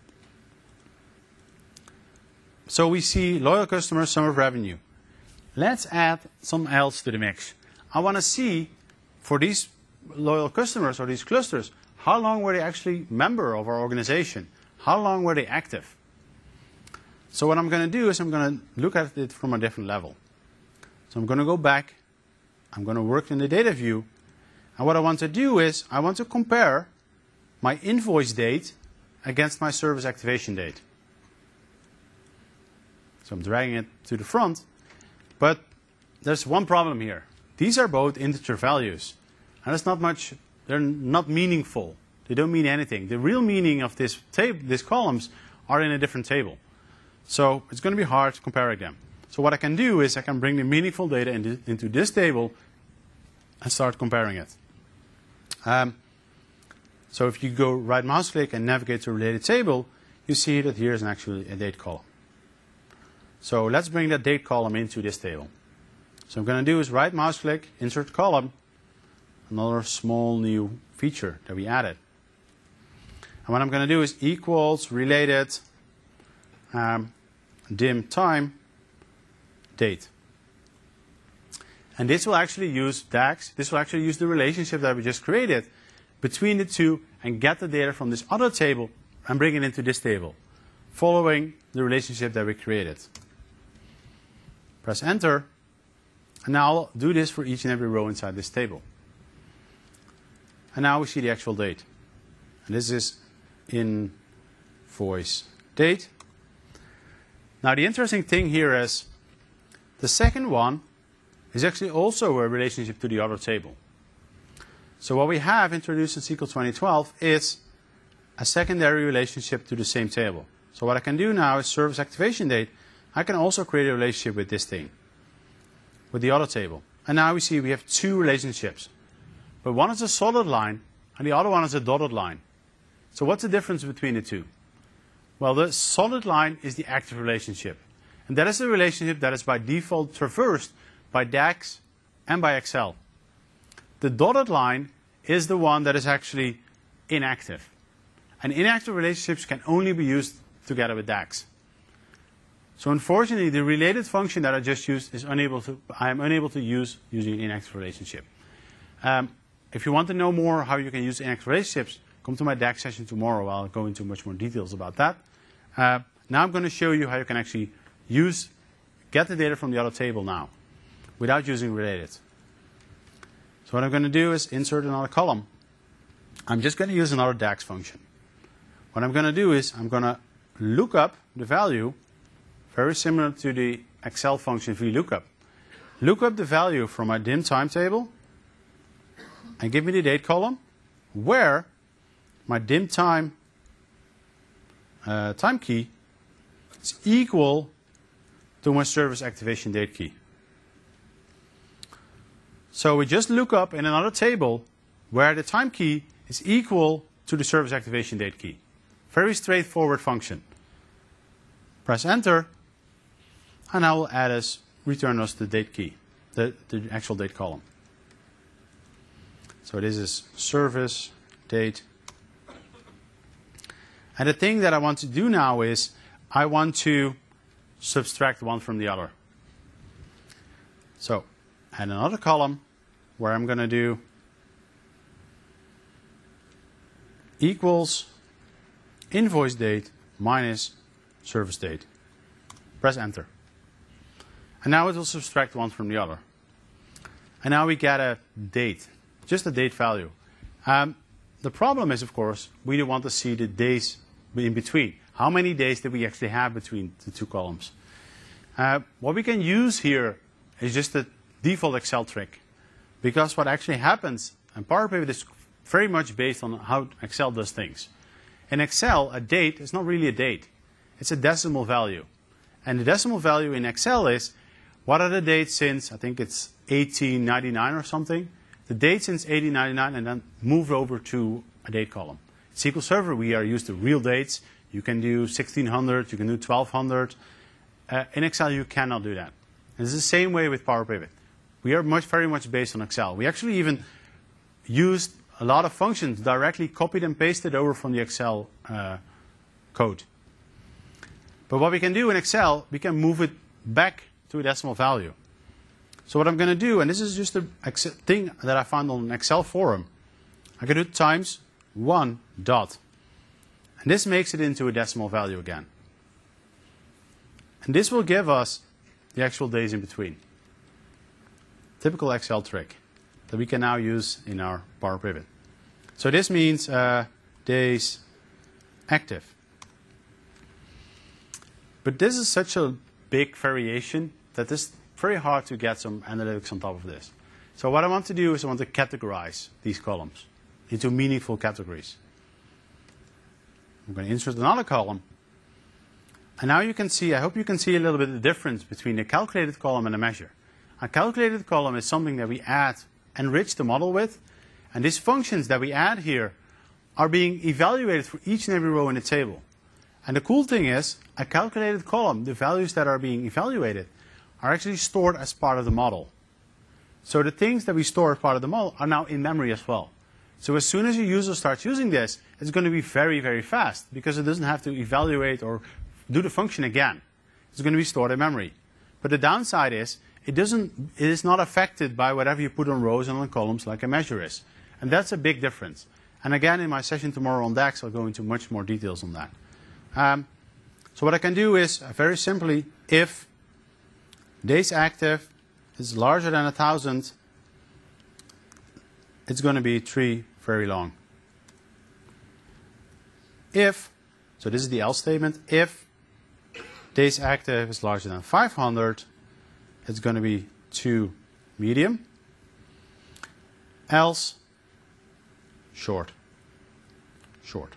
So we see loyal customers, sum of revenue. Let's add something else to the mix. I want to see for these loyal customers or these clusters, how long were they actually member of our organization? How long were they active? So what I'm going to do is I'm going to look at it from a different level. So I'm going to go back. I'm going to work in the data view. And what I want to do is I want to compare my invoice date against my service activation date. So I'm dragging it to the front. But there's one problem here. These are both integer values. And it's not much, they're not meaningful. they don't mean anything. The real meaning of this table, these columns, are in a different table. So it's going to be hard to compare them. So what I can do is I can bring the meaningful data into, into this table and start comparing it. Um, so if you go right mouse click and navigate to a related table, you see that here is actually a date column. So let's bring that date column into this table. So I'm going to do is right mouse click, insert column, another small new feature that we added. And what I'm going to do is equals related um, dim time date. And this will actually use DAX, this will actually use the relationship that we just created between the two and get the data from this other table and bring it into this table, following the relationship that we created. Press enter, and now I'll do this for each and every row inside this table. And now we see the actual date. And this is invoice date. Now the interesting thing here is the second one is actually also a relationship to the other table. So what we have introduced in S Q L twenty twelve is a secondary relationship to the same table. So what I can do now is service activation date. I can also create a relationship with this thing, with the other table. And now we see we have two relationships. But one is a solid line and the other one is a dotted line. So what's the difference between the two? Well, the solid line is the active relationship. And that is the relationship that is by default traversed by DAX and by Excel. The dotted line is the one that is actually inactive. And inactive relationships can only be used together with DAX. So unfortunately, the related function that I just used is unable to, I am unable to use using an inactive relationship. Um, if you want to know more how you can use inactive relationships, come to my DAX session tomorrow. I'll go into much more details about that. Uh, now I'm going to show you how you can actually use, get the data from the other table now, without using related. So what I'm going to do is insert another column. I'm just going to use another DAX function. What I'm going to do is I'm going to look up the value, very similar to the Excel function VLOOKUP. Look up the value from my dim time table and give me the date column where my dim time uh, time key is equal to my service activation date key. So we just look up in another table where the time key is equal to the service activation date key. Very straightforward function. Press enter, and I will add us, return us the date key, the, the actual date column. So this is service date. And the thing that I want to do now is I want to subtract one from the other. So add another column where I'm going to do equals invoice date minus service date. Press enter. And now it will subtract one from the other. And now we get a date, just a date value. Um, the problem is, of course, we don't want to see the days in between. How many days did we actually have between the two columns? Uh, what we can use here is just a default Excel trick. Because what actually happens, and Power Pivot is very much based on how Excel does things. In Excel, a date is not really a date. It's a decimal value. And the decimal value in Excel is, what are the dates since, I think it's eighteen ninety-nine or something. The date since eighteen ninety-nine and then move over to a date column. In S Q L Server, we are used to real dates. You can do sixteen hundred, you can do twelve hundred. Uh, in Excel, you cannot do that. And it's the same way with Power Pivot. We are much, very much based on Excel. We actually even used a lot of functions, directly copied and pasted over from the Excel uh, code. But what we can do in Excel, we can move it back to a decimal value. So what I'm going to do, and this is just a thing that I found on an Excel forum, I can do times one dot. And this makes it into a decimal value again. And this will give us the actual days in between. Typical Excel trick that we can now use in our Power Pivot. So this means uh, days active. But this is such a big variation that it's very hard to get some analytics on top of this. So what I want to do is I want to categorize these columns into meaningful categories. I'm going to insert another column. And now you can see, I hope you can see a little bit of the difference between a calculated column and a measure. A calculated column is something that we add, enrich the model with, and these functions that we add here are being evaluated for each and every row in the table. And the cool thing is, a calculated column, the values that are being evaluated, are actually stored as part of the model. So the things that we store as part of the model are now in memory as well. So as soon as your user starts using this, it's going to be very, very fast because it doesn't have to evaluate or do the function again. It's going to be stored in memory. But the downside is, it doesn't, it is not affected by whatever you put on rows and on columns like a measure is. And that's a big difference. And again, in my session tomorrow on DAX, I'll go into much more details on that. Um, so what I can do is, uh, very simply, if days active is larger than one thousand, it's going to be three very long. If, so this is the else statement, if days active is larger than five hundred, it's going to be two medium, else short, short.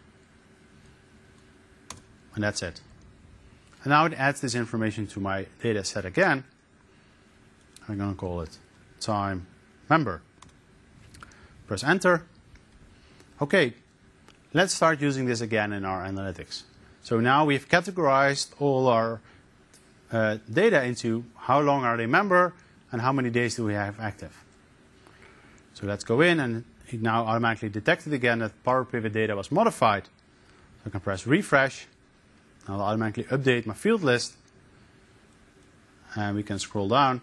And that's it. And now it adds this information to my data set again. I'm going to call it time member. Press enter. Okay, let's start using this again in our analytics. So now we've categorized all our uh, data into how long are they member and how many days do we have active. So let's go in, and it now automatically detected again that Power Pivot data was modified. So I can press refresh. I'll automatically update my field list. And we can scroll down.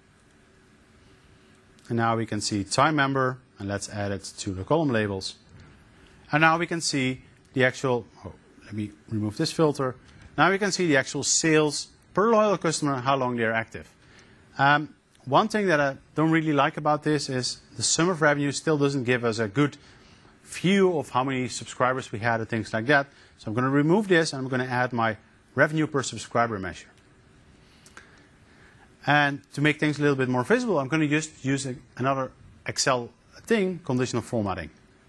And now we can see time member, and let's add it to the column labels. And now we can see the actual, oh, let me remove this filter. Now we can see the actual sales per loyal customer, how long they're active. Um, one thing that I don't really like about this is the sum of revenue still doesn't give us a good view of how many subscribers we had and things like that. So I'm going to remove this, and I'm going to add my revenue per subscriber measure. And to make things a little bit more visible, I'm going to just use a, another Excel thing, conditional formatting.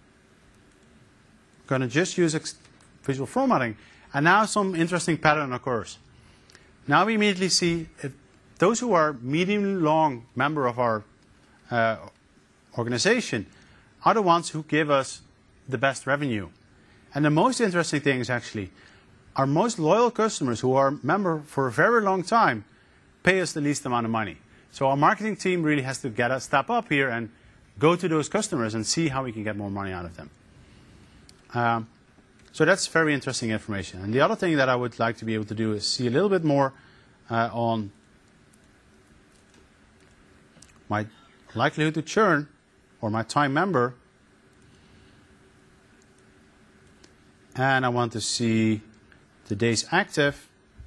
I'm going to just use ex visual formatting. And now some interesting pattern occurs. Now we immediately see if those who are medium long member of our uh, organization are the ones who give us the best revenue. And the most interesting thing is actually our most loyal customers who are member for a very long time pay us the least amount of money. So our marketing team really has to get a step up here and go to those customers and see how we can get more money out of them. Um, so that's very interesting information. And the other thing that I would like to be able to do is see a little bit more uh, on my likelihood to churn or my time member. And I want to see the days active.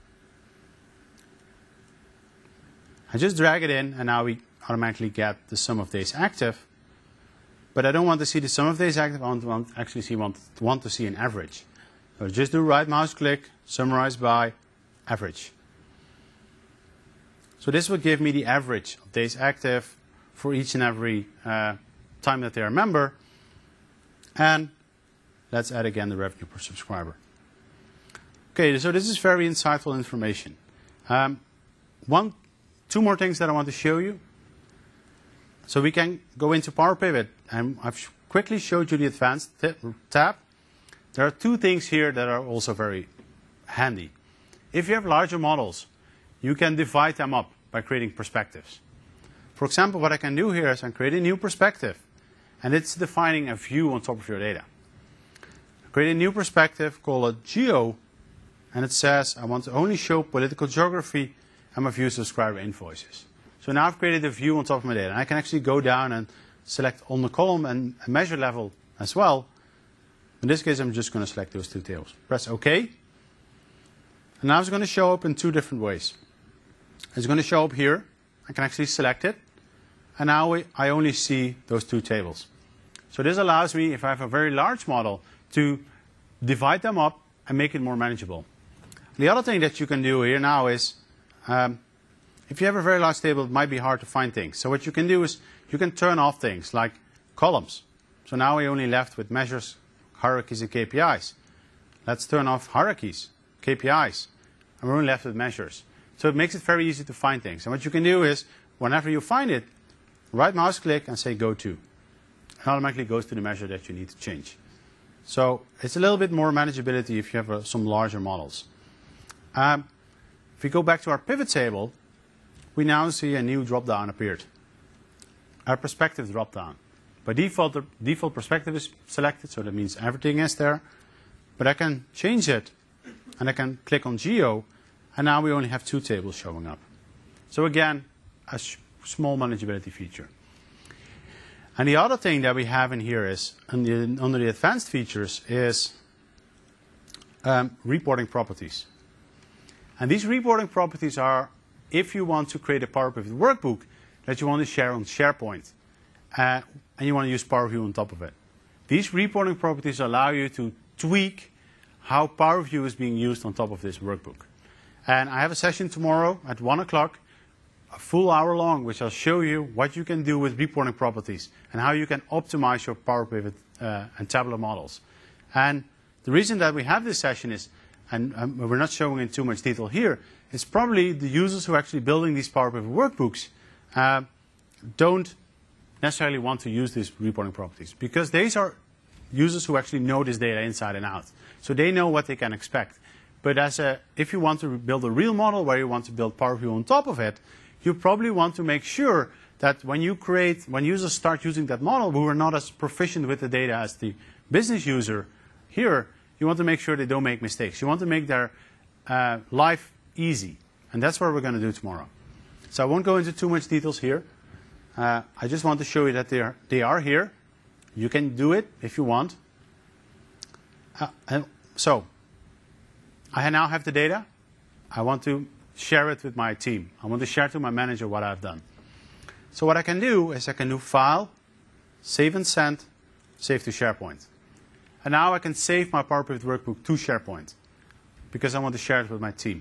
I just drag it in, and now we automatically get the sum of days active. But I don't want to see the sum of days active. I want to want, actually see, want, want to see an average. So just do right mouse click, summarize by average. So this will give me the average of days active for each and every uh, time that they are a member. And let's add again the revenue per subscriber. Okay, so this is very insightful information. Um, one, two more things that I want to show you. So we can go into Power Pivot, and I've quickly showed you the Advanced tab. There are two things here that are also very handy. If you have larger models, you can divide them up by creating perspectives. For example, what I can do here is I create a new perspective, and it's defining a view on top of your data. Create a new perspective, call it Geo, and it says I want to only show political geography and my view subscriber invoices. So now I've created a view on top of my data. And I can actually go down and select on the column and a measure level as well. In this case, I'm just going to select those two tables. Press OK. And now it's going to show up in two different ways. It's going to show up here. I can actually select it. And now we, I only see those two tables. So this allows me, if I have a very large model, to divide them up and make it more manageable. The other thing that you can do here now is, um, if you have a very large table, it might be hard to find things. So what you can do is you can turn off things like columns. So now we're only left with measures, hierarchies, and K P Is. let's turn off hierarchies, K P Is, and we're only left with measures. So it makes it very easy to find things. And what you can do is, whenever you find it, right mouse click and say go to. It automatically goes to the measure that you need to change. So it's a little bit more manageability if you have uh, some larger models. Um, if we go back to our pivot table, we now see a new drop-down appeared. Our perspective drop-down. By default, the default perspective is selected, so that means everything is there. But I can change it, and I can click on Geo, and now we only have two tables showing up. So again, a sh small manageability feature. And the other thing that we have in here is, under the, under the advanced features, is um, reporting properties. And these reporting properties are, if you want to create a Power Pivot workbook that you want to share on SharePoint, uh, and you want to use Power View on top of it. These reporting properties allow you to tweak how Power View is being used on top of this workbook. And I have a session tomorrow at one o'clock, a full hour long, which I'll show you what you can do with reporting properties and how you can optimize your Power Pivot uh, and tabular models. And the reason that we have this session is, and um, we're not showing in too much detail here, is probably the users who are actually building these Power Pivot workbooks uh, don't necessarily want to use these reporting properties, because these are users who actually know this data inside and out. So they know what they can expect. But as a, if you want to build a real model where you want to build Power View on top of it, you probably want to make sure that when you create, when users start using that model who are not as proficient with the data as the business user here, you want to make sure they don't make mistakes. You want to make their uh, life easy. And that's what we're going to do tomorrow. So I won't go into too much details here. Uh, I just want to show you that they are, they are here. You can do it if you want. Uh, and so, I now have the data. I want to share it with my team. I want to share to my manager what I've done. So what I can do is I can do File, Save and Send, Save to SharePoint. And now I can save my Power Pivot workbook to SharePoint because I want to share it with my team.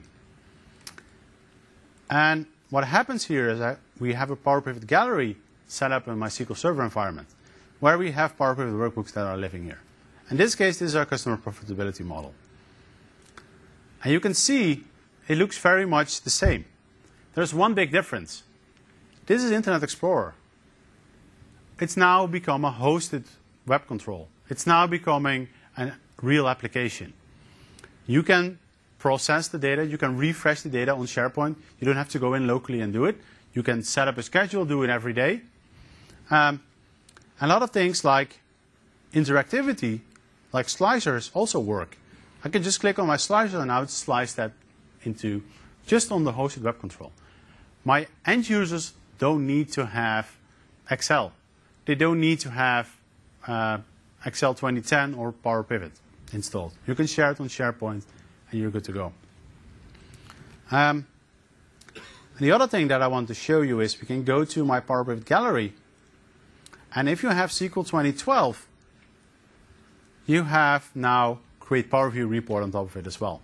And what happens here is that we have a Power Pivot gallery set up in my S Q L Server environment where we have Power Pivot workbooks that are living here. In this case, this is our customer profitability model. And you can see it looks very much the same. There's one big difference. This is Internet Explorer. It's now become a hosted web control. It's now becoming a real application. You can process the data. You can refresh the data on SharePoint. You don't have to go in locally and do it. You can set up a schedule, do it every day. Um, a lot of things like interactivity, like slicers, also work. I can just click on my slicer and now it's sliced that into just on the hosted web control. My end users don't need to have Excel. They don't need to have uh, Excel twenty ten or Power Pivot installed. You can share it on SharePoint and you're good to go. Um, the other thing that I want to show you is we can go to my Power Pivot gallery, and if you have S Q L twenty twelve, you have now create Power View report on top of it as well.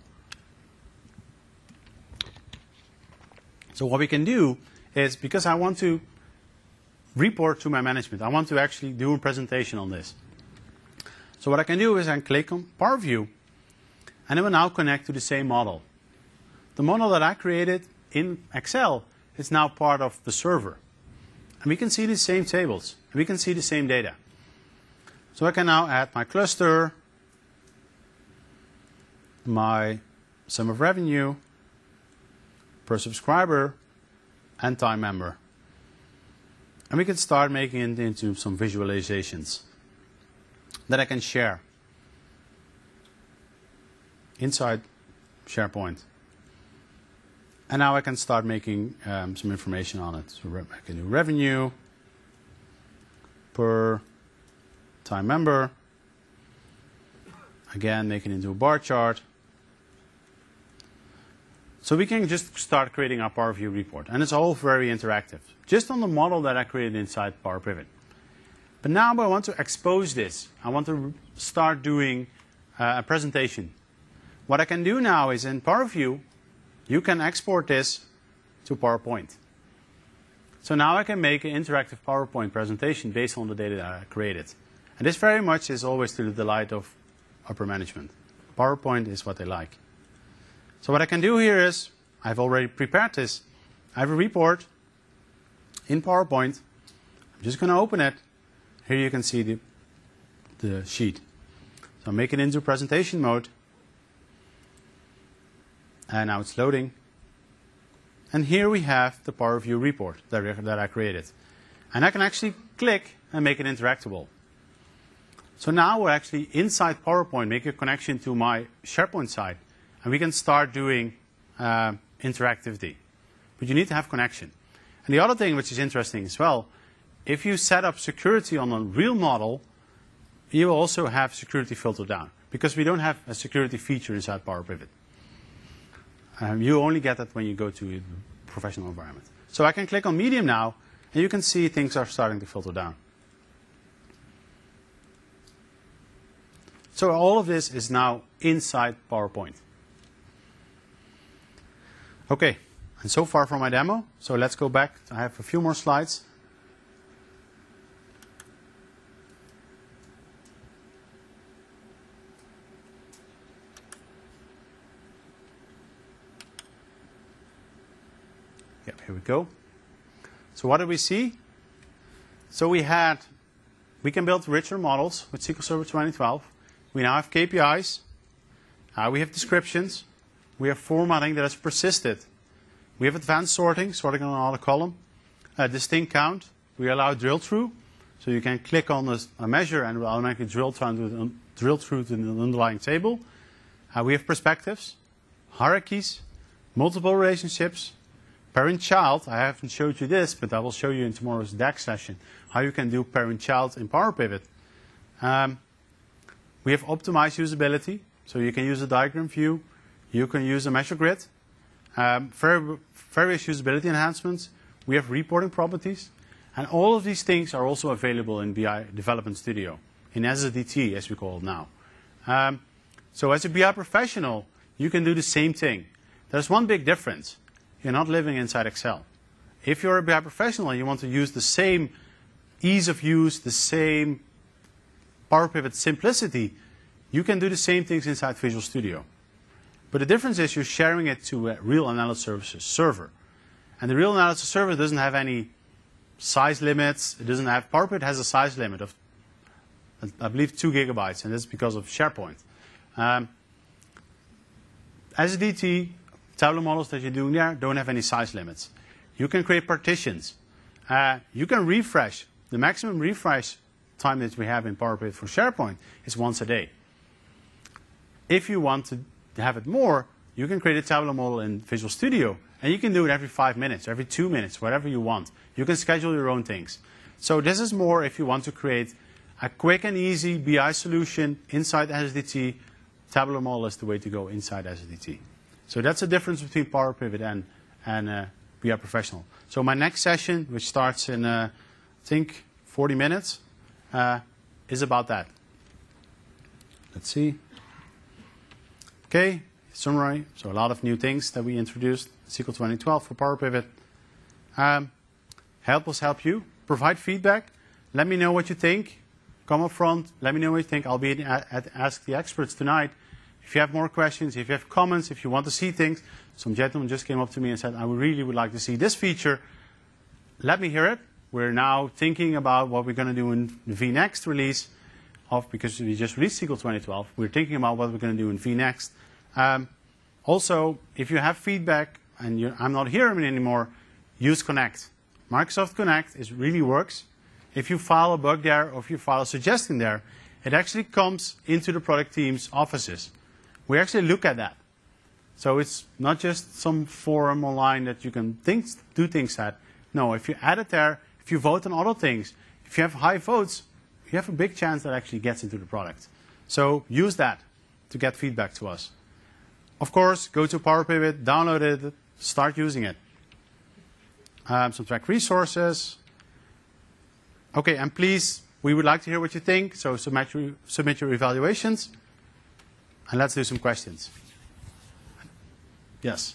So what we can do is, because I want to report to my management, I want to actually do a presentation on this. So what I can do is I can click on Power View, and it will now connect to the same model. The model that I created in Excel is now part of the server. And we can see the same tables, and we can see the same data. So I can now add my cluster, my sum of revenue, per subscriber, and time member. And we can start making it into some visualizations that I can share inside SharePoint. And now I can start making um, some information on it. So I can do revenue per time member. Again, make it into a bar chart. So we can just start creating our Power View report. And it's all very interactive, just on the model that I created inside Power Pivot. But now I want to expose this. I want to start doing uh, a presentation. What I can do now is in Power View, you can export this to PowerPoint. So now I can make an interactive PowerPoint presentation based on the data that I created. And this very much is always to the delight of upper management. PowerPoint is what they like. So what I can do here is, I've already prepared this. I have a report in PowerPoint. I'm just going to open it. Here you can see the, the sheet. So make it into presentation mode. And now it's loading. And here we have the Power View report that, that I created. And I can actually click and make it interactable. So now we're actually inside PowerPoint, make a connection to my SharePoint site. And we can start doing uh, interactivity. But you need to have connection. And the other thing which is interesting as well, if you set up security on a real model, you will also have security filtered down. Because we don't have a security feature inside Power Pivot. Um, you only get that when you go to a professional environment. So I can click on Medium now, and you can see things are starting to filter down. So all of this is now inside PowerPoint. Okay, and so far for my demo. So let's go back. I have a few more slides. Yep, here we go. So what did we see? So we had, we can build richer models with S Q L Server twenty twelve. We now have K P Is. Uh, we have descriptions. We have formatting that has persisted. We have advanced sorting, sorting on another column. Uh, distinct count. We allow drill through. So you can click on this, a measure and it will automatically drill through, to, drill through to the underlying table. Uh, we have perspectives, hierarchies, multiple relationships, parent-child. I haven't showed you this, but I will show you in tomorrow's D A X session how you can do parent-child in Power Pivot. Um, we have optimized usability. So you can use a diagram view. You can use a measure grid. Um, various usability enhancements. We have reporting properties. And all of these things are also available in B I Development Studio, in S S D T, as we call it now. Um, so as a B I professional, you can do the same thing. There's one big difference. You're not living inside Excel. If you're a B I professional and you want to use the same ease of use, the same Power Pivot simplicity, you can do the same things inside Visual Studio. But the difference is you're sharing it to a real analysis services server. And the real analysis server doesn't have any size limits. It doesn't have, Power Pivot has a size limit of, I believe, two gigabytes, and that's because of SharePoint. Um, S S D T, tabular models that you're doing there don't have any size limits. You can create partitions. Uh, you can refresh. The maximum refresh time that we have in Power Pivot for SharePoint is once a day. If you want to have it more, you can create a tabular model in Visual Studio, and you can do it every five minutes, every two minutes, whatever you want. You can schedule your own things. So this is more if you want to create a quick and easy B I solution inside S S D T. Tabular model is the way to go inside S S D T. So that's the difference between Power Pivot and, and uh, B I Professional. So my next session, which starts in, uh, I think, forty minutes, uh, is about that. Let's see. Okay, summary. So a lot of new things that we introduced. S Q L twenty twelve for Power Pivot. Um, help us help you. Provide feedback. Let me know what you think. Come up front. Let me know what you think. I'll be at, at Ask the Experts tonight. If you have more questions, if you have comments, if you want to see things. Some gentleman just came up to me and said, I really would like to see this feature. Let me hear it. We're now thinking about what we're going to do in the vNext release. Of, because we just released S Q L twenty twelve. We're thinking about what we're going to do in vNext. Um, also, if you have feedback and you're, I'm not hearing it anymore, use Connect. Microsoft Connect is really works. If you file a bug there or if you file a suggestion there, it actually comes into the product team's offices. We actually look at that. So it's not just some forum online that you can think, do things at. No, if you add it there, if you vote on other things, if you have high votes, you have a big chance that actually gets into the product. So use that to get feedback to us. Of course, go to Power Pivot, download it, start using it. Um, some track resources. Okay, and please, we would like to hear what you think, so submit your, submit your evaluations. And let's do some questions. Yes?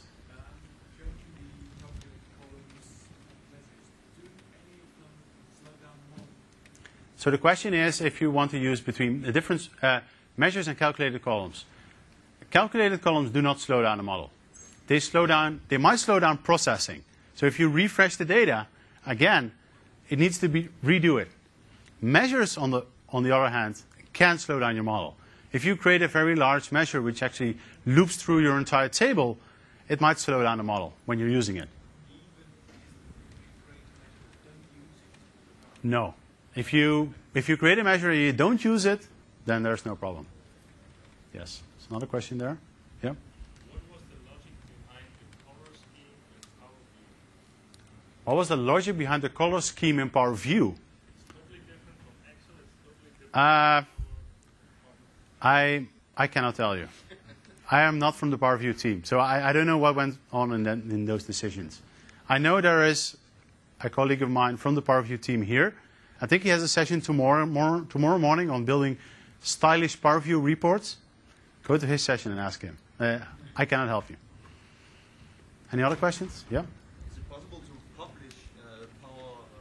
So the question is if you want to use between the different uh, measures and calculated columns. calculated columns do not slow down the model. They slow down, they might slow down processing. So if you refresh the data, again, it needs to be redo it. Measures, on the, on the other hand, can slow down your model. If you create a very large measure which actually loops through your entire table, it might slow down the model when you're using it. No. If you, if you create a measure and you don't use it, then there's no problem. Yes. There's another question there. Yeah? What was the logic behind the color scheme in Power View? What was the logic behind the color scheme in Power View? It's totally different from Excel. It's totally different Uh, from I, I cannot tell you. I am not from the Power View team, so I, I don't know what went on in, that, in those decisions. I know there is a colleague of mine from the Power View team here. I think he has a session tomorrow, more, tomorrow morning on building stylish Power View reports. Go to his session and ask him. Uh, I cannot help you. Any other questions? Yeah? Is it possible to publish uh, Power uh,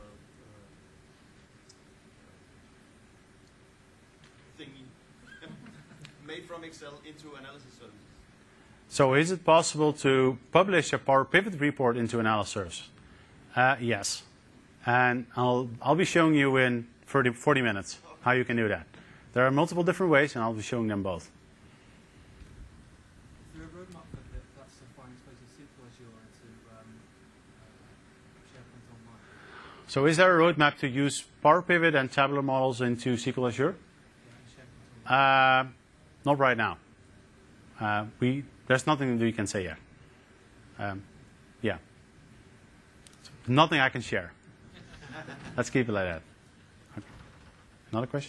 uh, thingy made from Excel into analysis services? So is it possible to publish a Power Pivot report into Analysis Service? Uh, yes. And I'll, I'll be showing you in thirty, forty minutes how you can do that. There are multiple different ways, and I'll be showing them both. Is there a roadmap for that, that's defining space of S Q L Azure into um, uh, SharePoint Online? So is there a roadmap to use Power Pivot and tabular models into S Q L Azure? Yeah, and SharePoint Online. Uh, not right now. Uh, we, there's nothing that we can say yet. Um, yeah. So nothing I can share. Let's keep it like that. Okay. Another question?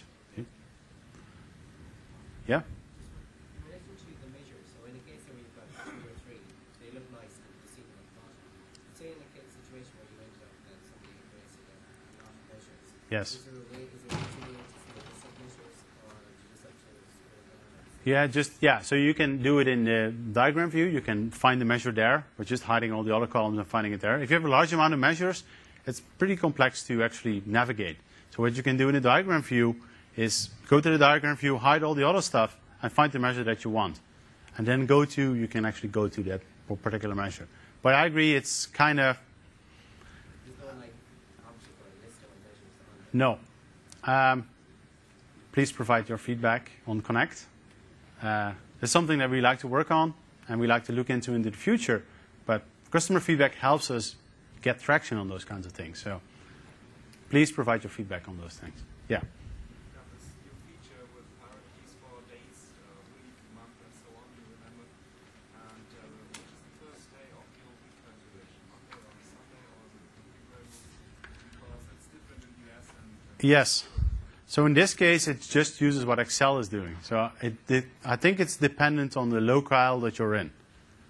Yeah? In relation to the measures, so in a case where you've got two or three, they look nice and you see them at the bottom. Say in a case situation where you ended up that somebody embracing a lot of measures. Yes. Is there a way, is there a way to see the sub-measures, or do you just have to scroll down? Yeah, just, yeah, so you can do it in the diagram view. You can find the measure there, but just hiding all the other columns and finding it there. If you have a large amount of measures, it's pretty complex to actually navigate. So what you can do in the diagram view is go to the diagram view, hide all the other stuff, and find the measure that you want. And then go to, you can actually go to that particular measure. But I agree, it's kind of, There's no like object or list of measures on no. there. Um, please provide your feedback on Connect. Uh, it's something that we like to work on, and we like to look into in the future. But customer feedback helps us get traction on those kinds of things. So please provide your feedback on those things. Yeah. That was your feature with power keys for days, uh, week, month, and so on, you remember? And uh, which is the first day of your week calculation? Monday or Sunday or the week? Because it's different in the U S and uh, Yes. So in this case, it just uses what Excel is doing. So it, it, I think it's dependent on the locale that you're in.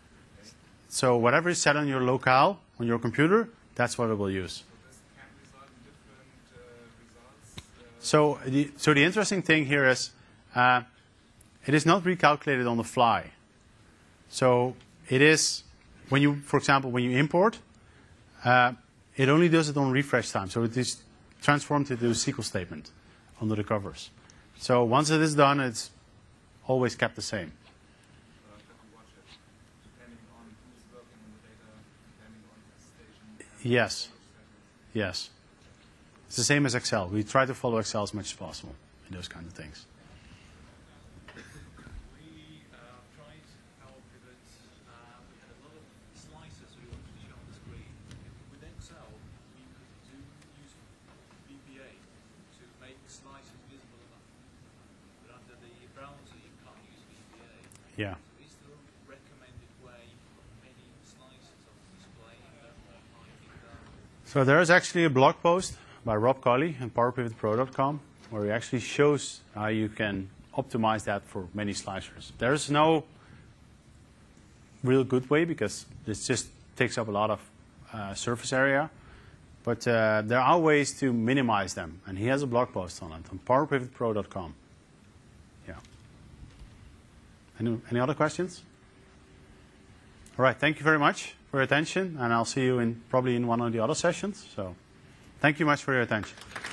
So whatever is set on your locale, on your computer, that's what it will use. so this can result in different uh, results. Uh, So the, so the interesting thing here is uh, it is not recalculated on the fly. So it is, when you, for example, when you import, uh, it only does it on refresh time. So it is transformed into a S Q L statement under the covers. So once it is done, it's always kept the same. uh, that you watch it, depending on who's working on the data, depending on the station. and Yes. which station. Yes. It's the same as Excel. We try to follow Excel as much as possible in those kinds of things. We uh, tried Power Pivot. Uh, we had a lot of slices we wanted to show on the screen. With Excel, we could do use V B A to make slices visible enough. But under the browser, you can't use V B A. Yeah. So is there a recommended way of many slices of displaying them or hiding them? So there is actually a blog post by Rob Colley on power pivot pro dot com where he actually shows how you can optimize that for many slicers. There is no real good way because this just takes up a lot of uh, surface area. But uh, there are ways to minimize them, and he has a blog post on it on power pivot pro dot com. Yeah. Any, any other questions? All right. Thank you very much for your attention, and I'll see you in probably in one of the other sessions. So, thank you much for your attention.